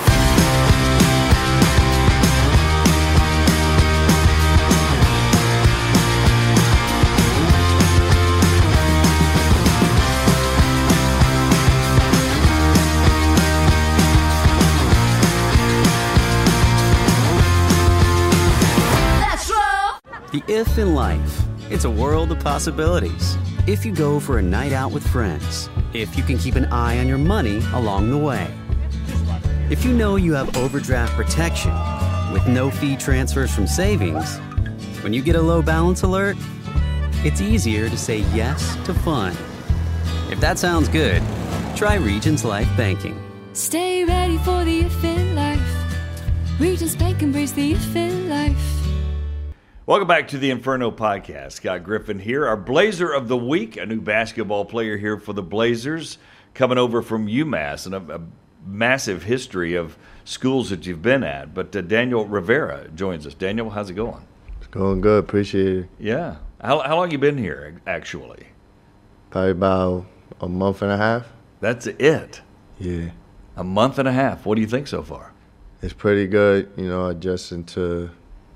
Let's roll. The if in life. It's a world of possibilities. If you go for a night out with friends, if you can keep an eye on your money along the way, if you know you have overdraft protection with no fee transfers from savings, when you get a low balance alert, it's easier to say yes to fun. If that sounds good, try Regions Life Banking. Stay ready for the if in life. Regents Bank, embrace the if in life. Welcome back to the Inferno Podcast. Scott Griffin here, our Blazer of the Week, a new basketball player here for the Blazers, coming over from UMass, and a, a massive history of schools that you've been at. But uh, Daniel Rivera joins us. Daniel, how's it going? It's going good. Appreciate it. Yeah. How, how long you been here, actually? Probably about a month and a half. That's it. Yeah. A month and a half. What do you think so far? It's pretty good, you know, adjusting to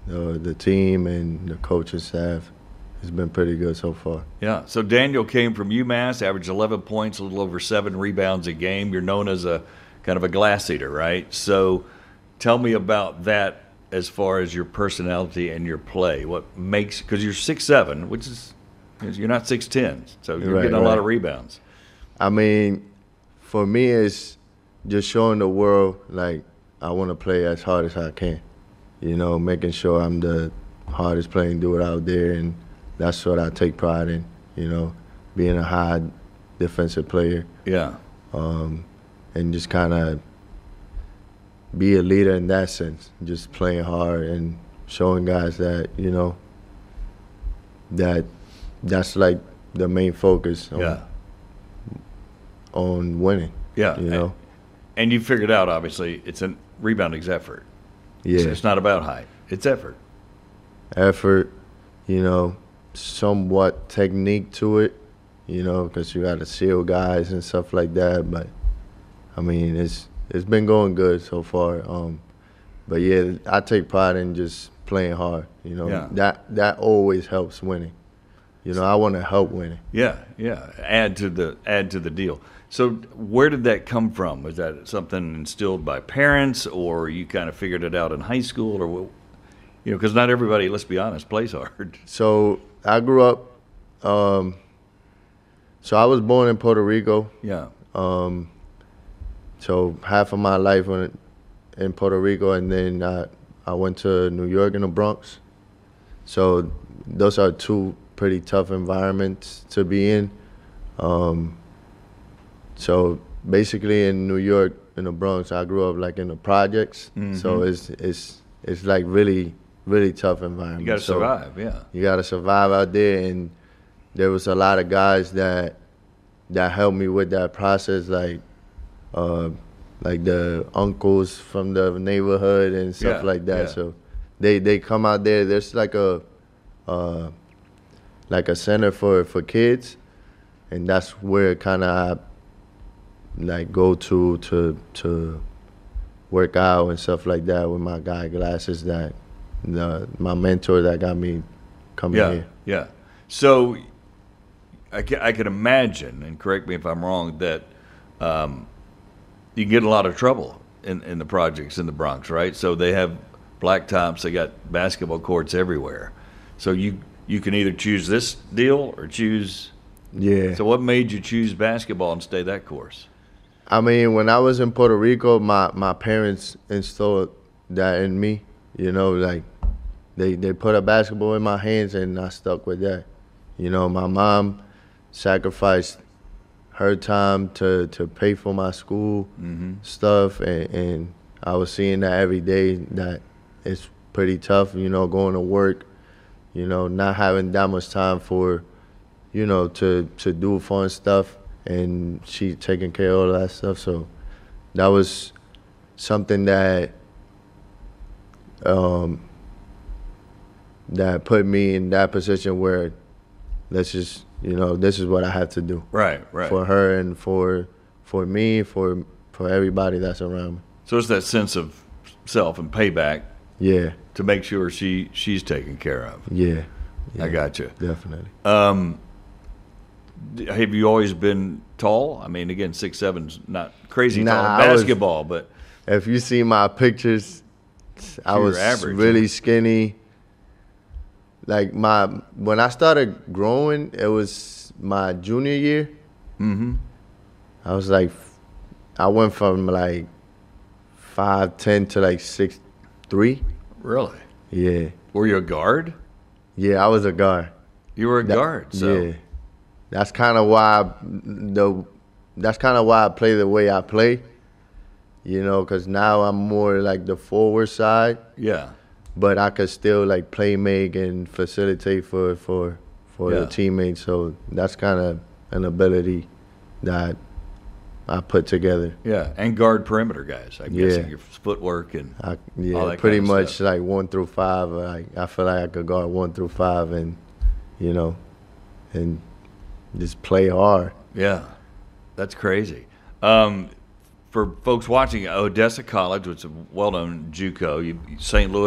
uh, the team and the coaching staff. It's been pretty good so far. Yeah. So Daniel came from UMass, averaged eleven points, a little over seven rebounds a game. You're known as a kind of a glass eater, right? So tell me about that as far as your personality and your play. What makes, because you're six seven, which is, you're not six ten, so you're Right, getting a lot right. of rebounds. I mean, for me, it's just showing the world, like, I want to play as hard as I can. You know, making sure I'm the hardest playing dude out there, and that's what I take pride in, you know, being a high defensive player. Yeah. Um, and just kind of be a leader in that sense, just playing hard and showing guys that, you know, that that's like the main focus on, Yeah. on winning. Yeah. You know? And you figured out, obviously, it's a rebounding's effort. Yeah. It's, it's not about height. It's effort. Effort, you know, somewhat technique to it, you know, because you got to seal guys and stuff like that. But, I mean, it's it's been going good so far. Um, but, yeah, I take pride in just playing hard, you know. Yeah. That that always helps winning. You know, I want to help winning. Yeah, yeah. Add to the add to the deal. So where did that come from? Was that something instilled by parents, or you kind of figured it out in high school, or what- you know, because not everybody, let's be honest, plays hard. So I grew up, um, so I was born in Puerto Rico. Yeah. Um, so half of my life went in Puerto Rico, and then I, I went to New York in the Bronx. So those are two pretty tough environments to be in. Um, so basically in New York, in the Bronx, I grew up like in the projects. Mm-hmm. So it's it's it's like really really tough environment. You got to So survive, yeah. You got to survive out there, and there was a lot of guys that that helped me with that process, like uh, like the uncles from the neighborhood and stuff Yeah, like that. yeah. So they they come out there. There's like a uh, like a center for for kids, and that's where kind of like go to to to work out and stuff like that with my guy glasses that the, my mentor that got me coming Yeah, here. yeah. So I can, I can imagine, and correct me if I'm wrong, that um, you can get in a lot of trouble in, in the projects in the Bronx, right? So they have blacktops, they got basketball courts everywhere. So you you can either choose this deal or choose. Yeah. So what made you choose basketball and stay that course? I mean, when I was in Puerto Rico, my, my parents instilled that in me. You know, like they, they put a basketball in my hands and I stuck with that. You know, my mom sacrificed her time to, to pay for my school Mm-hmm. stuff, and, and I was seeing that every day that it's pretty tough, you know, going to work, you know, not having that much time for, you know, to, to do fun stuff, and she taking care of all that stuff. So that was something that um, that put me in that position where let's just, you know, this is what I have to do. Right, right. For her and for for me, for for everybody that's around me. So it's that sense of self and payback Yeah, to make sure she she's taken care of. yeah. yeah I got you. Definitely. Um, d- have you always been tall? I mean, again, six seven's not crazy Nah, tall I in was- basketball, but If you see my pictures, I You were was average, really huh? skinny. Like my when I started growing, it was my junior year. mm-hmm. I was like, I went from like five ten to like six three. Really? Yeah, Were you a guard? yeah. I was a guard. You were a That- guard, so Yeah, that's kind of why I, the that's kind of why I play the way I play. You know, because now I'm more like the forward side, yeah. but I could still like play make and facilitate for for for Yeah. the teammates. So that's kind of an ability that I put together. Yeah, and guard perimeter guys. I'm Yeah. guessing your footwork and I, All yeah, that pretty kind of much stuff. like one through five. Like I feel like I could guard one through five, and you know, and just play hard. yeah, that's crazy. Um, for folks watching, Odessa College, which is a well-known JUCO, you, Saint Louis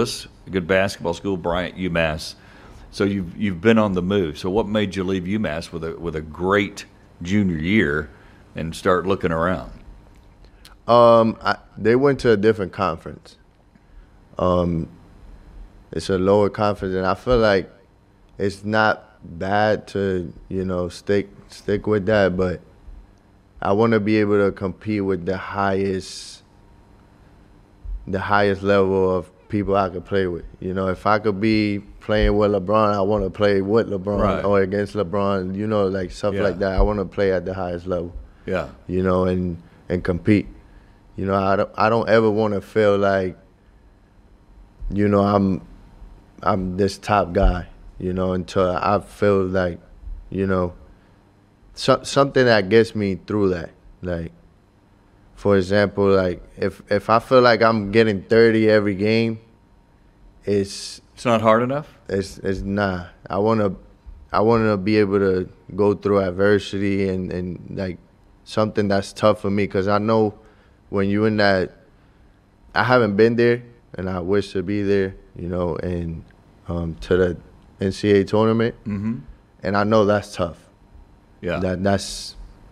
a good basketball school, Bryant, UMass. So you've you've been on the move. So what made you leave UMass with a with a great junior year and start looking around? Um, I, they went to a different conference. Um, it's a lower conference, and I feel like it's not bad to, you know, stick stick with that, but I want to be able to compete with the highest the highest level of people I could play with. You know, if I could be playing with LeBron, I want to play with LeBron Right. or against LeBron, you know, like stuff Yeah. like that. I want to play at the highest level. Yeah. You know, and and compete. You know, I don't I don't ever want to feel like, you know, I'm I'm this top guy, you know, until I feel like, you know, so, something that gets me through that. Like, for example, like if if I feel like I'm getting thirty every game, it's It's not hard enough? it's it's not. I wanna I wanna be able to go through adversity and, and like something that's tough for me, because I know when you're in that, I haven't been there and I wish to be there, you know, and um, to the N C A A tournament, Mm-hmm. and I know that's tough. Yeah. That that's.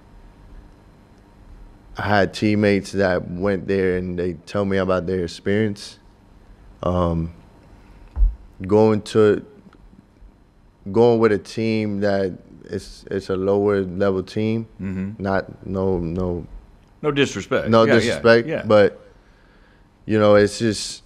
I had teammates that went there and they tell me about their experience. Um, going to going with a team that it's it's a lower level team. Mhm. Not no no No disrespect. no Yeah, yeah, disrespect, yeah. but you know, it's just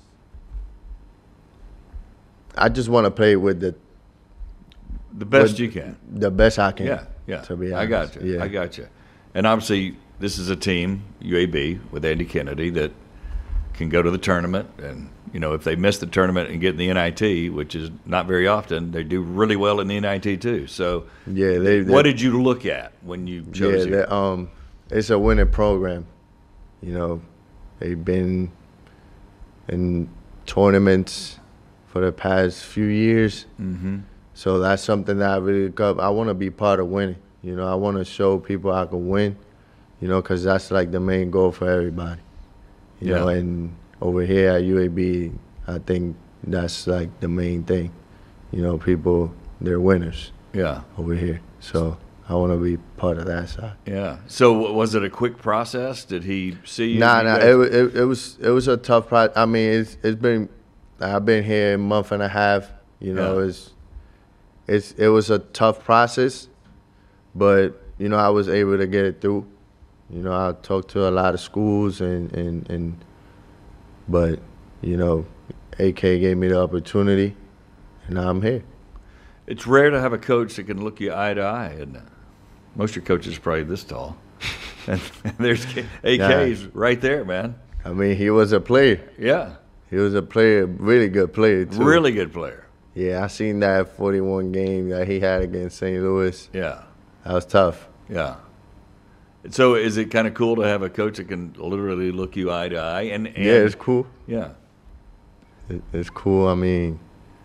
I just want to play with the the best with you can. the best I can. Yeah, yeah. To be I honest, got you. Yeah. I got you. And obviously, this is a team, U A B, with Andy Kennedy, that can go to the tournament. And, you know, if they miss the tournament and get in the N I T, which is not very often, they do really well in the N I T too. So, Yeah, they, what they- did you look at when you chose Yeah, here? that, um, it's a winning program. You know, they've been in tournaments for the past few years. Mm-hmm. So that's something that I really look up. I want to be part of winning. You know, I want to show people I can win, you know, because that's like the main goal for everybody. You know, Yeah. and over here at U A B, I think that's like the main thing. You know, people, they're winners Yeah, over here. So I want to be part of that side. yeah. So, w- was it a quick process? Did he see you? Nah, You nah. guys- It, wa- it it was it was a tough process. I mean, it's it's been I've been here a month and a half. You know, Yeah. it's it's it was a tough process, but you know, I was able to get it through. You know, I talked to a lot of schools and and and, but you know, A K gave me the opportunity, and now I'm here. It's rare to have a coach that can look you eye to eye, isn't it? Most of your coaches are probably this tall. And there's K- A K's right there, man. I mean, he was a player. Yeah, He was a player, really good player too. really good player. Yeah, I seen that forty-one game that he had against Saint Louis. Yeah, That was tough. yeah. So is it kind of cool to have a coach that can literally look you eye to eye? And, and Yeah, it's cool. yeah, It, it's cool. I mean,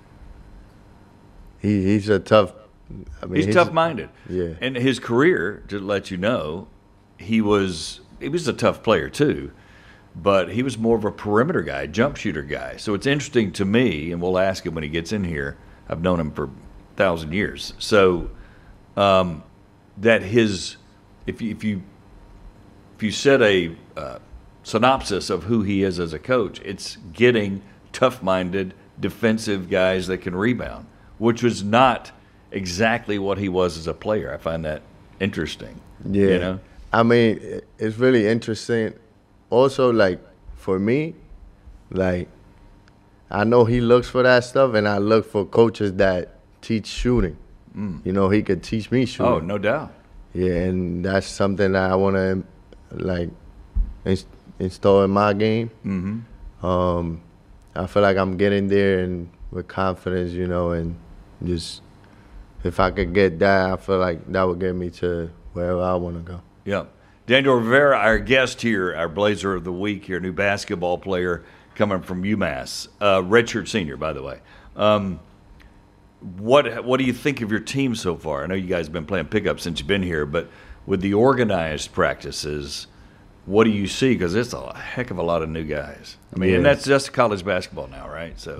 he he's a tough. I mean, he's tough-minded. Yeah. And his career, to let you know, he was he was a tough player too, but he was more of a perimeter guy, jump shooter guy. So it's interesting to me, and we'll ask him when he gets in here. I've known him for a thousand years. So um, that his, if you, if you if you said a uh, synopsis of who he is as a coach, it's getting tough-minded, defensive guys that can rebound, which was not exactly what he was as a player. I find that interesting. Yeah. You know? I mean, it- it's really interesting. Also, like for me, like I know he looks for that stuff, and I look for coaches that teach shooting. You know, he could teach me shooting. Oh, no doubt. Yeah, and that's something that I want to like ins- install in my game. Mm-hmm. Um, I feel like I'm getting there and with confidence, you know, and just if I could get that, I feel like that would get me to wherever I want to go. Yeah. Daniel Rivera, our guest here, our Blazer of the Week here, new basketball player coming from UMass, uh, redshirt senior, by the way. Um, what what do you think of your team so far? I know you guys have been playing pickup since you've been here, but with the organized practices, what do you see? Because it's a heck of a lot of new guys. I mean, and Yeah. that's just college basketball now, right? So,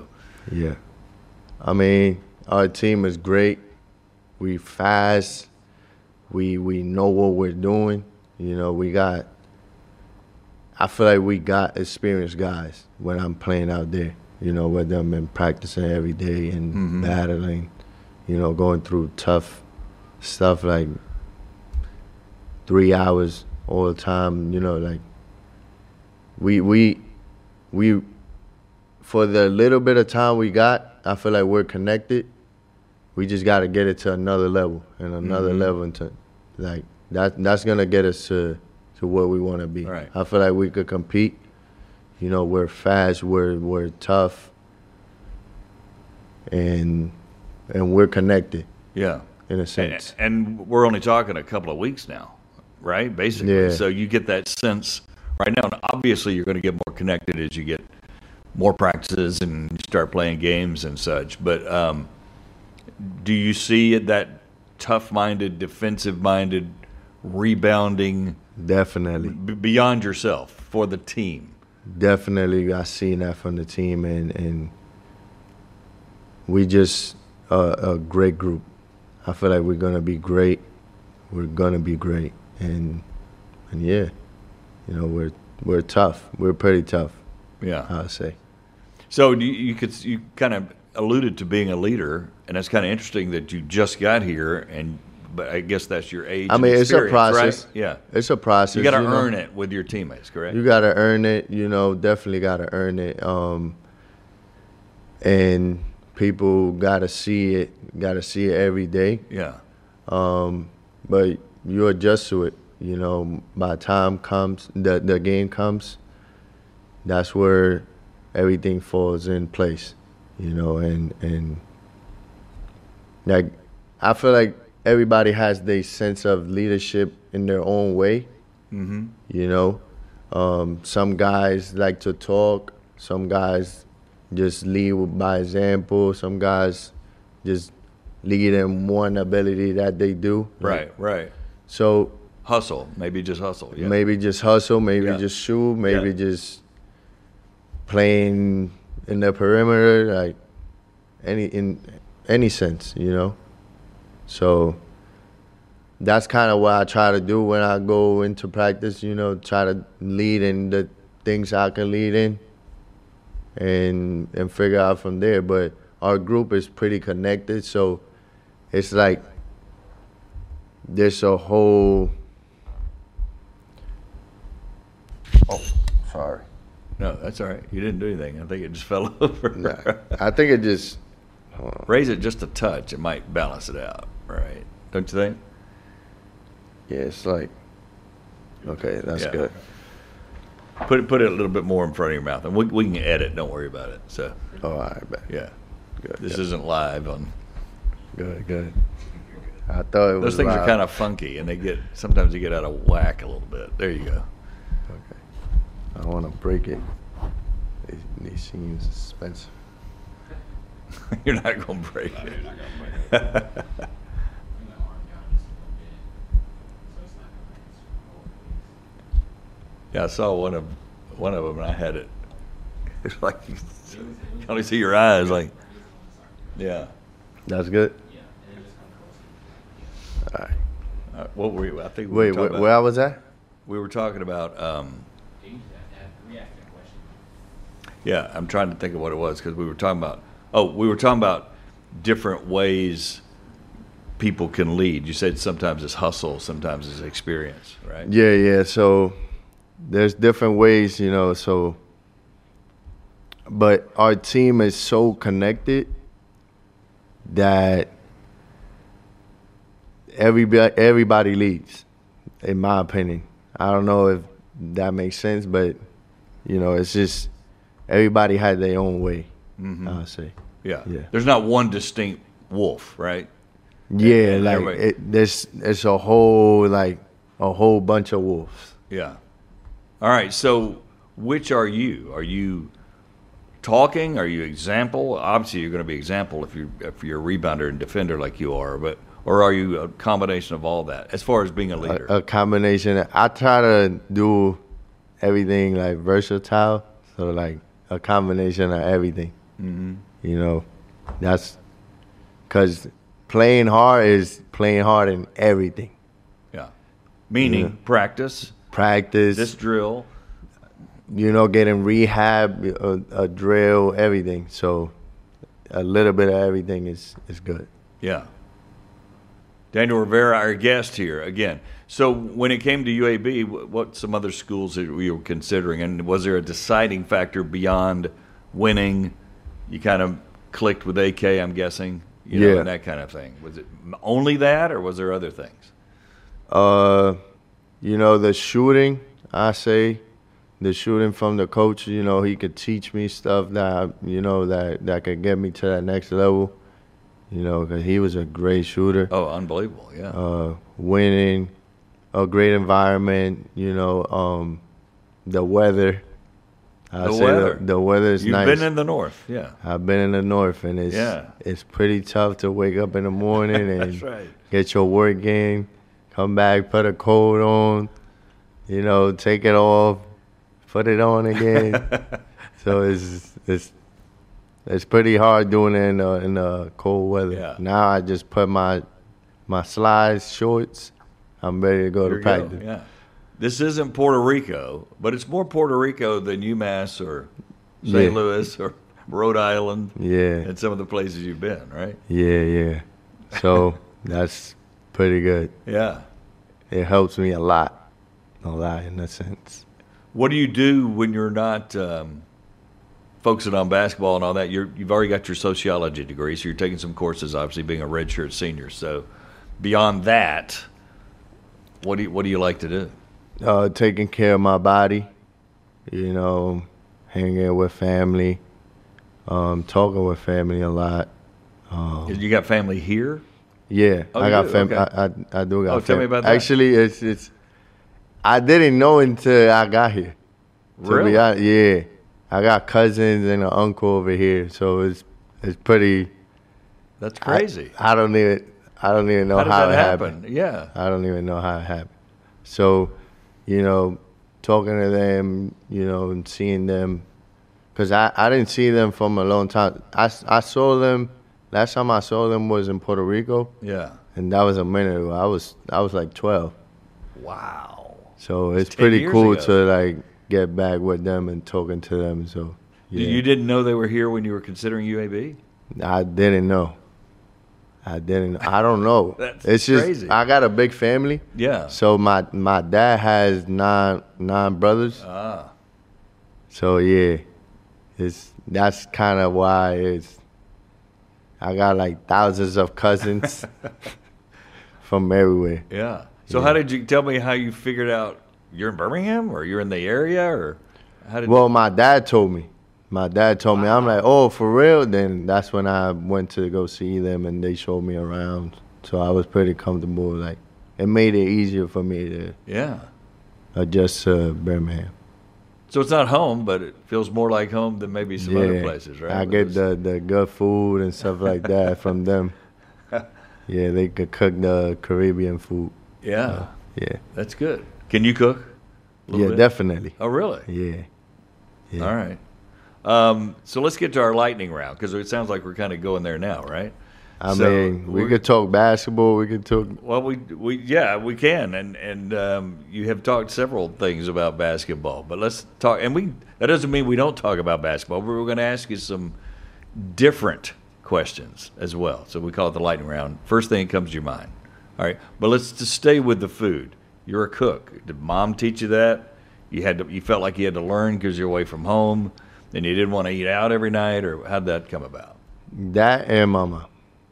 Yeah. I mean, our team is great. We fast. We we know what we're doing. You know, we got I feel like we got experienced guys when I'm playing out there. You know, with them and practicing every day and Mhm. battling, you know, going through tough stuff like three hours all the time, you know, like we we we for the little bit of time we got, I feel like we're connected. We just got to get it to another level and another Mhm. level to like that that's going to get us to to where we want to be. Right. I feel like we could compete. You know, we're fast, we're we're tough, and and we're connected Yeah. in a And, sense. and we're only talking a couple of weeks now, right? Basically. Yeah. So you get that sense right now. And obviously, you're going to get more connected as you get more practices and you start playing games and such. But um, do you see that tough-minded, defensive-minded, rebounding Definitely. b- beyond yourself for the team? Definitely, I seen that from the team, and, and we just uh, a great group. I feel like we're gonna be great. We're gonna be great, and and yeah, you know, we're we're tough. We're pretty tough, Yeah. I'd say. So do you, you could you kind of alluded to being a leader, and it's kind of interesting that you just got here, and but I guess that's your age. I and mean, it's a experience, process. right? Yeah, It's a process. you got to know? earn it with your teammates, correct? You gotta earn it, you know, definitely gotta earn it. Um, and people gotta see it, gotta see it every day. Yeah, Um, but you adjust to it, you know, by the time comes, the, the game comes, that's where everything falls in place, you know, and, and like, I feel like everybody has their sense of leadership in their own way. mm-hmm. You know, um, some guys like to talk. Some guys just lead by example. Some guys just lead in one ability that they do. right, right. So Hustle, maybe just hustle. Yeah, maybe just hustle. Maybe Yeah. just shoot. Maybe Yeah. just playing in the perimeter. Like any in any sense, you know. So that's kind of what I try to do when I go into practice, you know, try to lead in the things I can lead in and and figure out from there. But our group is pretty connected, so it's like there's a whole Oh, sorry. no, that's all right. You didn't do anything. I think it just fell over. Nah, I think it just Raise it just a touch; it might balance it out, right? Don't you think? yeah, it's like okay, that's Yeah. good. Put it put it a little bit more in front of your mouth, and we we can edit. Don't worry about it. So Oh, all right, bet. yeah, Good. this yeah. isn't live on. Good, good. I thought it was Those things are live. kind of funky, and they get sometimes they get out of whack a little bit. There you go. Okay. I don't want to break it. They, they seem expensive. You're not going to break it. Yeah, I saw one of one of them, and I had it. It's like you can only see your eyes. Like, yeah. That's good. All right. Uh, what were you? I think we Wait, were talking where, about, where I was at? we were talking about. Um, yeah, I'm trying to think of what it was because we were talking about. Oh, we were talking about different ways people can lead. You said sometimes it's hustle, sometimes it's experience, right? Yeah, yeah. So there's different ways, you know. So, but our team is so connected that everybody everybody leads, in my opinion. I don't know if that makes sense, but you know, it's just everybody had their own way. Mhm. I'll say. Yeah. Yeah. There's not one distinct wolf, right? Yeah, and like everybody- it, there's it's a whole like a whole bunch of wolves. Yeah. All right. So, which are you? Are you talking? Are you example? Obviously, you're going to be example if you if you're a rebounder and defender like you are. But or are you a combination of all that? As far as being a leader, A, a combination. I try to do everything like versatile, so like a combination of everything. mm-hmm. You know, that's because playing hard is playing hard in everything. Yeah. Meaning Yeah. practice, Practice, this drill. you know, getting rehab, a, a drill, everything. So a little bit of everything is, is good. Yeah. Daniel Rivera, our guest here again. So when it came to U A B, wh- what some other schools that you were considering, and was there a deciding factor beyond winning? You kind of clicked with A K, I'm guessing, you know, Yeah. and that kind of thing. Was it m- only that, or was there other things? Uh, you know, the shooting, I say, the shooting from the coach, you know, he could teach me stuff that, you know, that, that could get me to that next level, you know, because he was a great shooter. Oh, unbelievable! Yeah. Uh, winning, a great environment, you know, um, the weather. I The say weather. The, the weather is You've nice. been in the north, yeah. I've been in the north, and it's Yeah. it's pretty tough to wake up in the morning and That's right. get your work in, come back, put a coat on, you know, take it off, put it on again. So it's it's it's pretty hard doing it in the, in the cold weather. Yeah. Now I just put my my slides, shorts. I'm ready to go Here to you go, practice. yeah. This isn't Puerto Rico, but it's more Puerto Rico than UMass or Saint Yeah. Louis or Rhode Island Yeah, and some of the places you've been, right? yeah, yeah. So that's pretty good. Yeah. It helps me a lot, a lot in a sense. What do you do when you're not um, focusing on basketball and all that? You're, you've already got your sociology degree, so you're taking some courses, obviously, being a redshirt senior. So beyond that, what do you, what do you like to do? Uh, taking care of my body, you know, hanging with family, um, talking with family a lot. Um, You got family here? yeah, Oh, I you got do? family. Okay. I, I I do got. Oh, tell me fam- about that. Actually, it's it's. I didn't know until I got here. To Really? be honest, yeah, I got cousins and an uncle over here, so it's it's pretty. That's I- crazy. I, don't even I don't even know How did how, that it happen? happened. Yeah. I don't even know how it happened. So, you know, talking to them, you know, and seeing them, because I, I didn't see them from a long time. I, I saw them, last time I saw them was in Puerto Rico, Yeah. and that was a minute ago. I was I was like twelve. Wow. So it's ten pretty years cool ago. to like get back with them and talking to them. So, yeah. You didn't know they were here when you were considering U A B? I didn't know. I didn't. I don't know. That's it's just crazy. I got a big family. Yeah. So my my dad has nine nine brothers. Ah. So yeah, it's that's kind of why it's. I got like thousands of cousins from everywhere. Yeah. So Yeah. how did you tell me how you figured out you're in Birmingham or you're in the area or how did Well, my dad told me. My dad told me. I'm like, oh, for real? Then that's when I went to go see them, and they showed me around. So I was pretty comfortable. Like, it made it easier for me to Yeah. adjust to Birmingham. So it's not home, but it feels more like home than maybe some other places, right? I But get it's- the, the good food and stuff like that from them. Yeah, they could cook the Caribbean food. Yeah. Yeah, That's good. Can you cook? A little yeah, bit? definitely. Oh, really? Yeah, yeah. All right. Um, so let's get to our lightning round because it sounds like we're kind of going there now, right? I So mean, we we're- could talk basketball. We could talk. Well, we we yeah we can, and and um, you have talked several things about basketball, but let's talk. And we that doesn't mean we don't talk about basketball. But we're going to ask you some different questions as well. So we call it the lightning round. First thing that comes to your mind. All right, but let's just stay with the food. You're a cook. Did mom teach you that? You had to. You felt like you had to learn because you're away from home, and you didn't want to eat out every night, or how'd that come about? That and mama.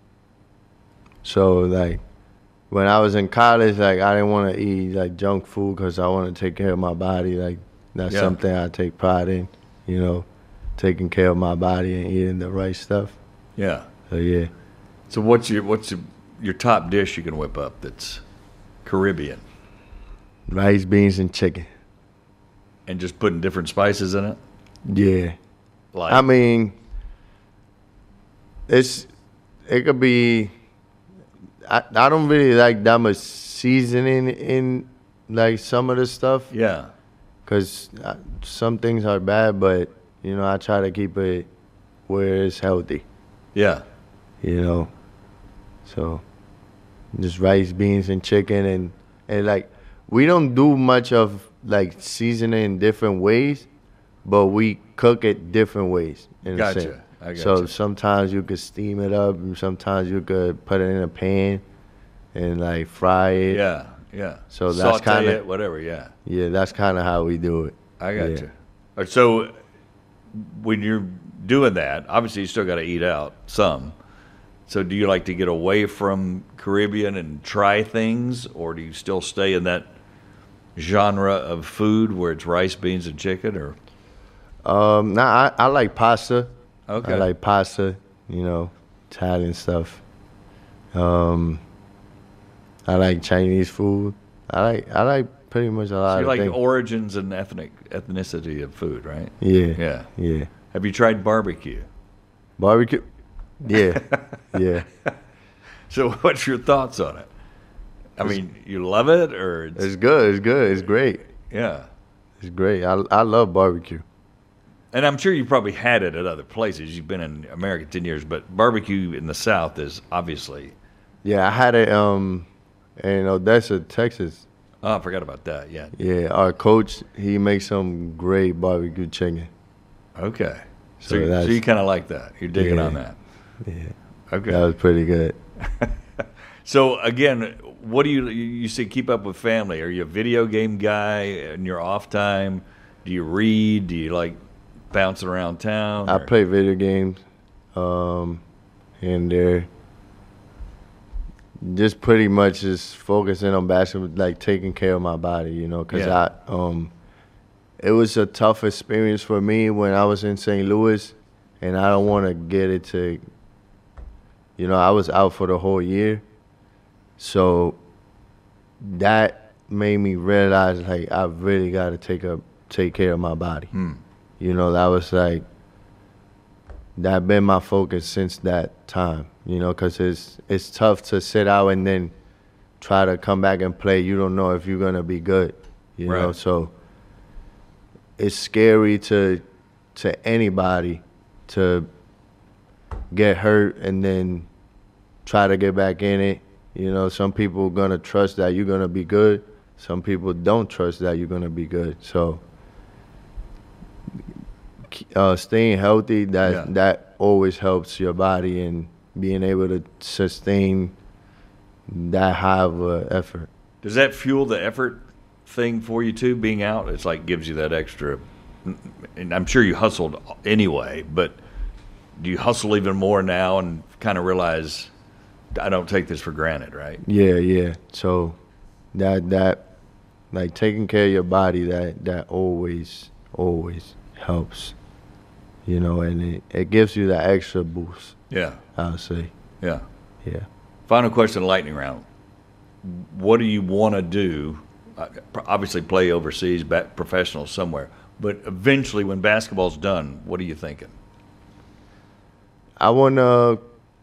So like, when I was in college, like I didn't want to eat like junk food because I want to take care of my body. Like that's Yeah. something I take pride in. You know, taking care of my body and eating the right stuff. Yeah. So yeah, So what's your what's your, your top dish you can whip up that's Caribbean? rice, beans, and chicken. And just putting different spices in it? Yeah. Like I mean, it's it could be. I I don't really like that much seasoning in like some of the stuff. yeah. Cause uh, some things are bad, but you know I try to keep it where it's healthy. Yeah. You know, so just rice, beans, and chicken, and and like we don't do much of like seasoning in different ways, but we cook it different ways. In a Gotcha. sense. I gotcha. So sometimes you could steam it up, and sometimes you could put it in a pan and like fry it. Yeah, yeah. So that's Saute kinda- it, whatever, yeah. Yeah, that's kind of how we do it. I got Yeah. you. All right, so when you're doing that, obviously you still got to eat out some. So do you like to get away from Caribbean and try things, or do you still stay in that genre of food where it's rice, beans, and chicken? Or Um, nah, I, I like pasta. Okay. I like pasta, you know, Italian stuff. Um, I like Chinese food. I like I like pretty much a lot so you of like things. origins and ethnic ethnicity of food, right? Yeah. Yeah. Yeah. Have you tried barbecue? Barbecue. Yeah. yeah. So what's your thoughts on it? I mean, you love it, or it's, It's good. It's good. It's great. yeah. It's great. I I love barbecue. And I'm sure you probably had it at other places. You've been in America ten years, but barbecue in the South is obviously. Yeah, I had it um in Odessa, Texas. Oh, I forgot about that. Yeah. Yeah, our coach, he makes some great barbecue chicken. Okay. So, So you- so that's- you kind of like that. You're digging Yeah. on that. Yeah. Okay. That was pretty good. So again, what do you you you say? Keep up with family. Are you a video game guy in your off time? Do you read? Do you like bouncing around town? I or- play video games um here and there. Just pretty much just focusing on basketball, like taking care of my body, you know, because Yeah. I um it was a tough experience for me when I was in Saint Louis, and I don't want to get it to, you know, I was out for the whole year, so that made me realize like I really got to take up take care of my body. Hmm. You know, that was like that been my focus since that time. You know, because it's it's tough to sit out and then try to come back and play. You don't know if you're gonna be good. You know, Right. so it's scary to to anybody to get hurt and then try to get back in it. You know, some people are gonna trust that you're gonna be good. Some people don't trust that you're gonna be good. So uh, staying healthy, that Yeah. that always helps your body and being able to sustain that high of a effort. Does that fuel the effort thing for you too? Being out, it's like gives you that extra. And I'm sure you hustled anyway, but do you hustle even more now and kind of realize I don't take this for granted, right? Yeah, yeah. So that that like taking care of your body, that that always always helps. You know, and it, it gives you that extra boost, Yeah, I'll say. yeah. Yeah. Final question, lightning round. What do you want to do? Uh, Obviously, play overseas, back professional somewhere. But eventually, when basketball's done, what are you thinking? I want to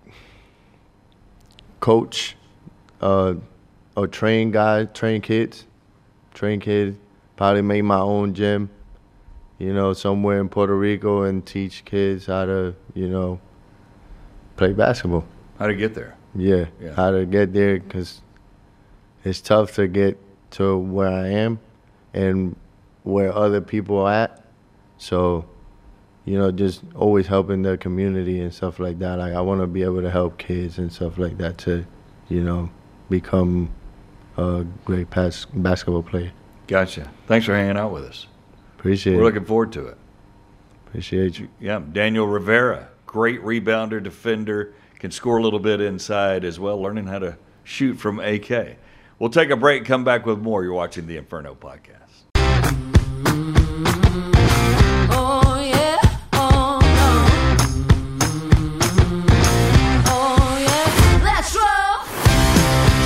coach uh, or train guys, train kids, train kids, probably make my own gym, you know, somewhere in Puerto Rico and teach kids how to, you know, play basketball. How to get there? Yeah, Yeah. how to get there because it's tough to get to where I am and where other people are at. So, you know, just always helping the community and stuff like that. Like I want to be able to help kids and stuff like that to, you know, become a great pas- basketball player. Gotcha. Thanks for hanging out with us. Appreciate We're it. looking forward to it. Appreciate you. Yeah, Daniel Rivera, great rebounder, defender, can score a little bit inside as well, learning how to shoot from A K. We'll take a break, come back with more. You're watching the Inferno Podcast. Oh yeah, oh no. Oh yeah, let's roll.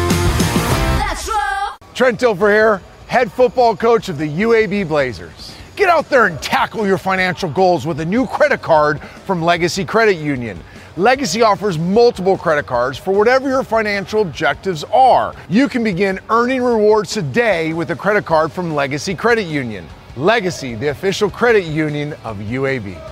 Let's roll. Trent Dilfer here, head football coach of the U A B Blazers. Get out there and tackle your financial goals with a new credit card from Legacy Credit Union. Legacy offers multiple credit cards for whatever your financial objectives are. You can begin earning rewards today with a credit card from Legacy Credit Union. Legacy, the official credit union of U A B.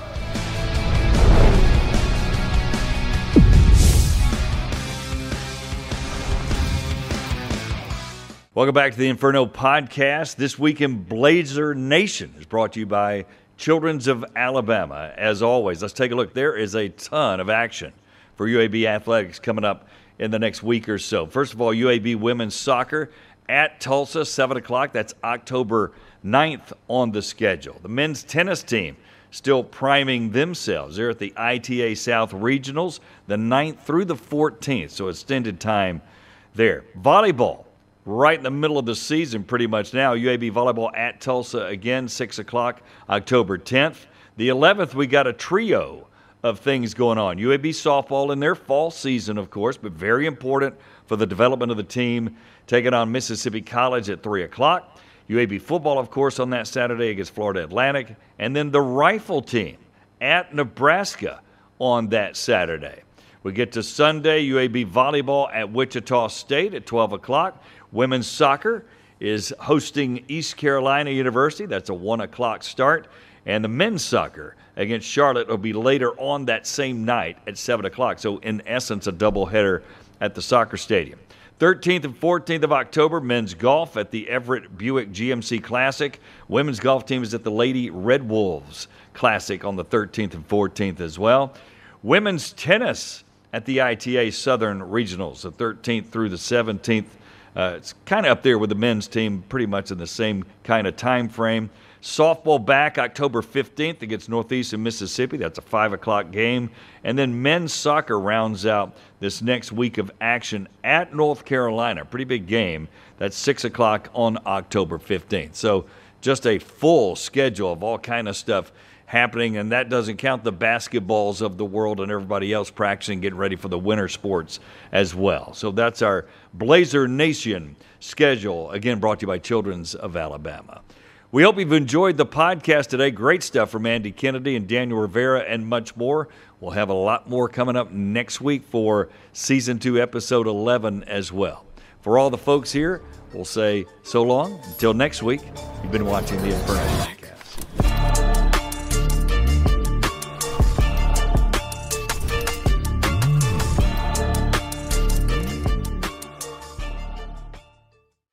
Welcome back to the Inferno Podcast. This week in Blazer Nation is brought to you by Children's of Alabama. As always, let's take a look. There is a ton of action for U A B athletics coming up in the next week or so. First of all, U A B women's soccer at Tulsa, seven o'clock. That's October ninth on the schedule. The men's tennis team still priming themselves. They're at the I T A South Regionals, the ninth through the fourteenth, so extended time there. Volleyball. Right in the middle of the season pretty much now. U A B volleyball at Tulsa again, six o'clock, October tenth. The eleventh, we got a trio of things going on. U A B softball in their fall season, of course, but very important for the development of the team, taking on Mississippi College at three o'clock. U A B football, of course, on that Saturday against Florida Atlantic. And then the rifle team at Nebraska on that Saturday. We get to Sunday, U A B volleyball at Wichita State at twelve o'clock. Women's soccer is hosting East Carolina University. That's a one o'clock start. And the men's soccer against Charlotte will be later on that same night at seven o'clock. So, in essence, a doubleheader at the soccer stadium. thirteenth and fourteenth of October, men's golf at the Everett Buick G M C Classic. Women's golf team is at the Lady Red Wolves Classic on the thirteenth and fourteenth as well. Women's tennis at the I T A Southern Regionals, the thirteenth through the seventeenth. Uh, it's kind of up there with the men's team, pretty much in the same kind of time frame. Softball back October fifteenth against Northeastern Mississippi. That's a five o'clock game. And then men's soccer rounds out this next week of action at North Carolina. Pretty big game. That's six o'clock on October fifteenth. So just a full schedule of all kind of stuff happening, and that doesn't count the basketballs of the world and everybody else practicing, getting ready for the winter sports as well. So that's our Blazer Nation schedule, again brought to you by Children's of Alabama. We hope you've enjoyed the podcast today. Great stuff from Andy Kennedy and Daniel Rivera and much more. We'll have a lot more coming up next week for Season two, Episode eleven as well. For all the folks here, we'll say so long. Until next week, you've been watching the Inferno Podcast.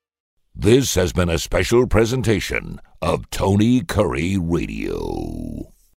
This has been a special presentation of Tony Curry Radio.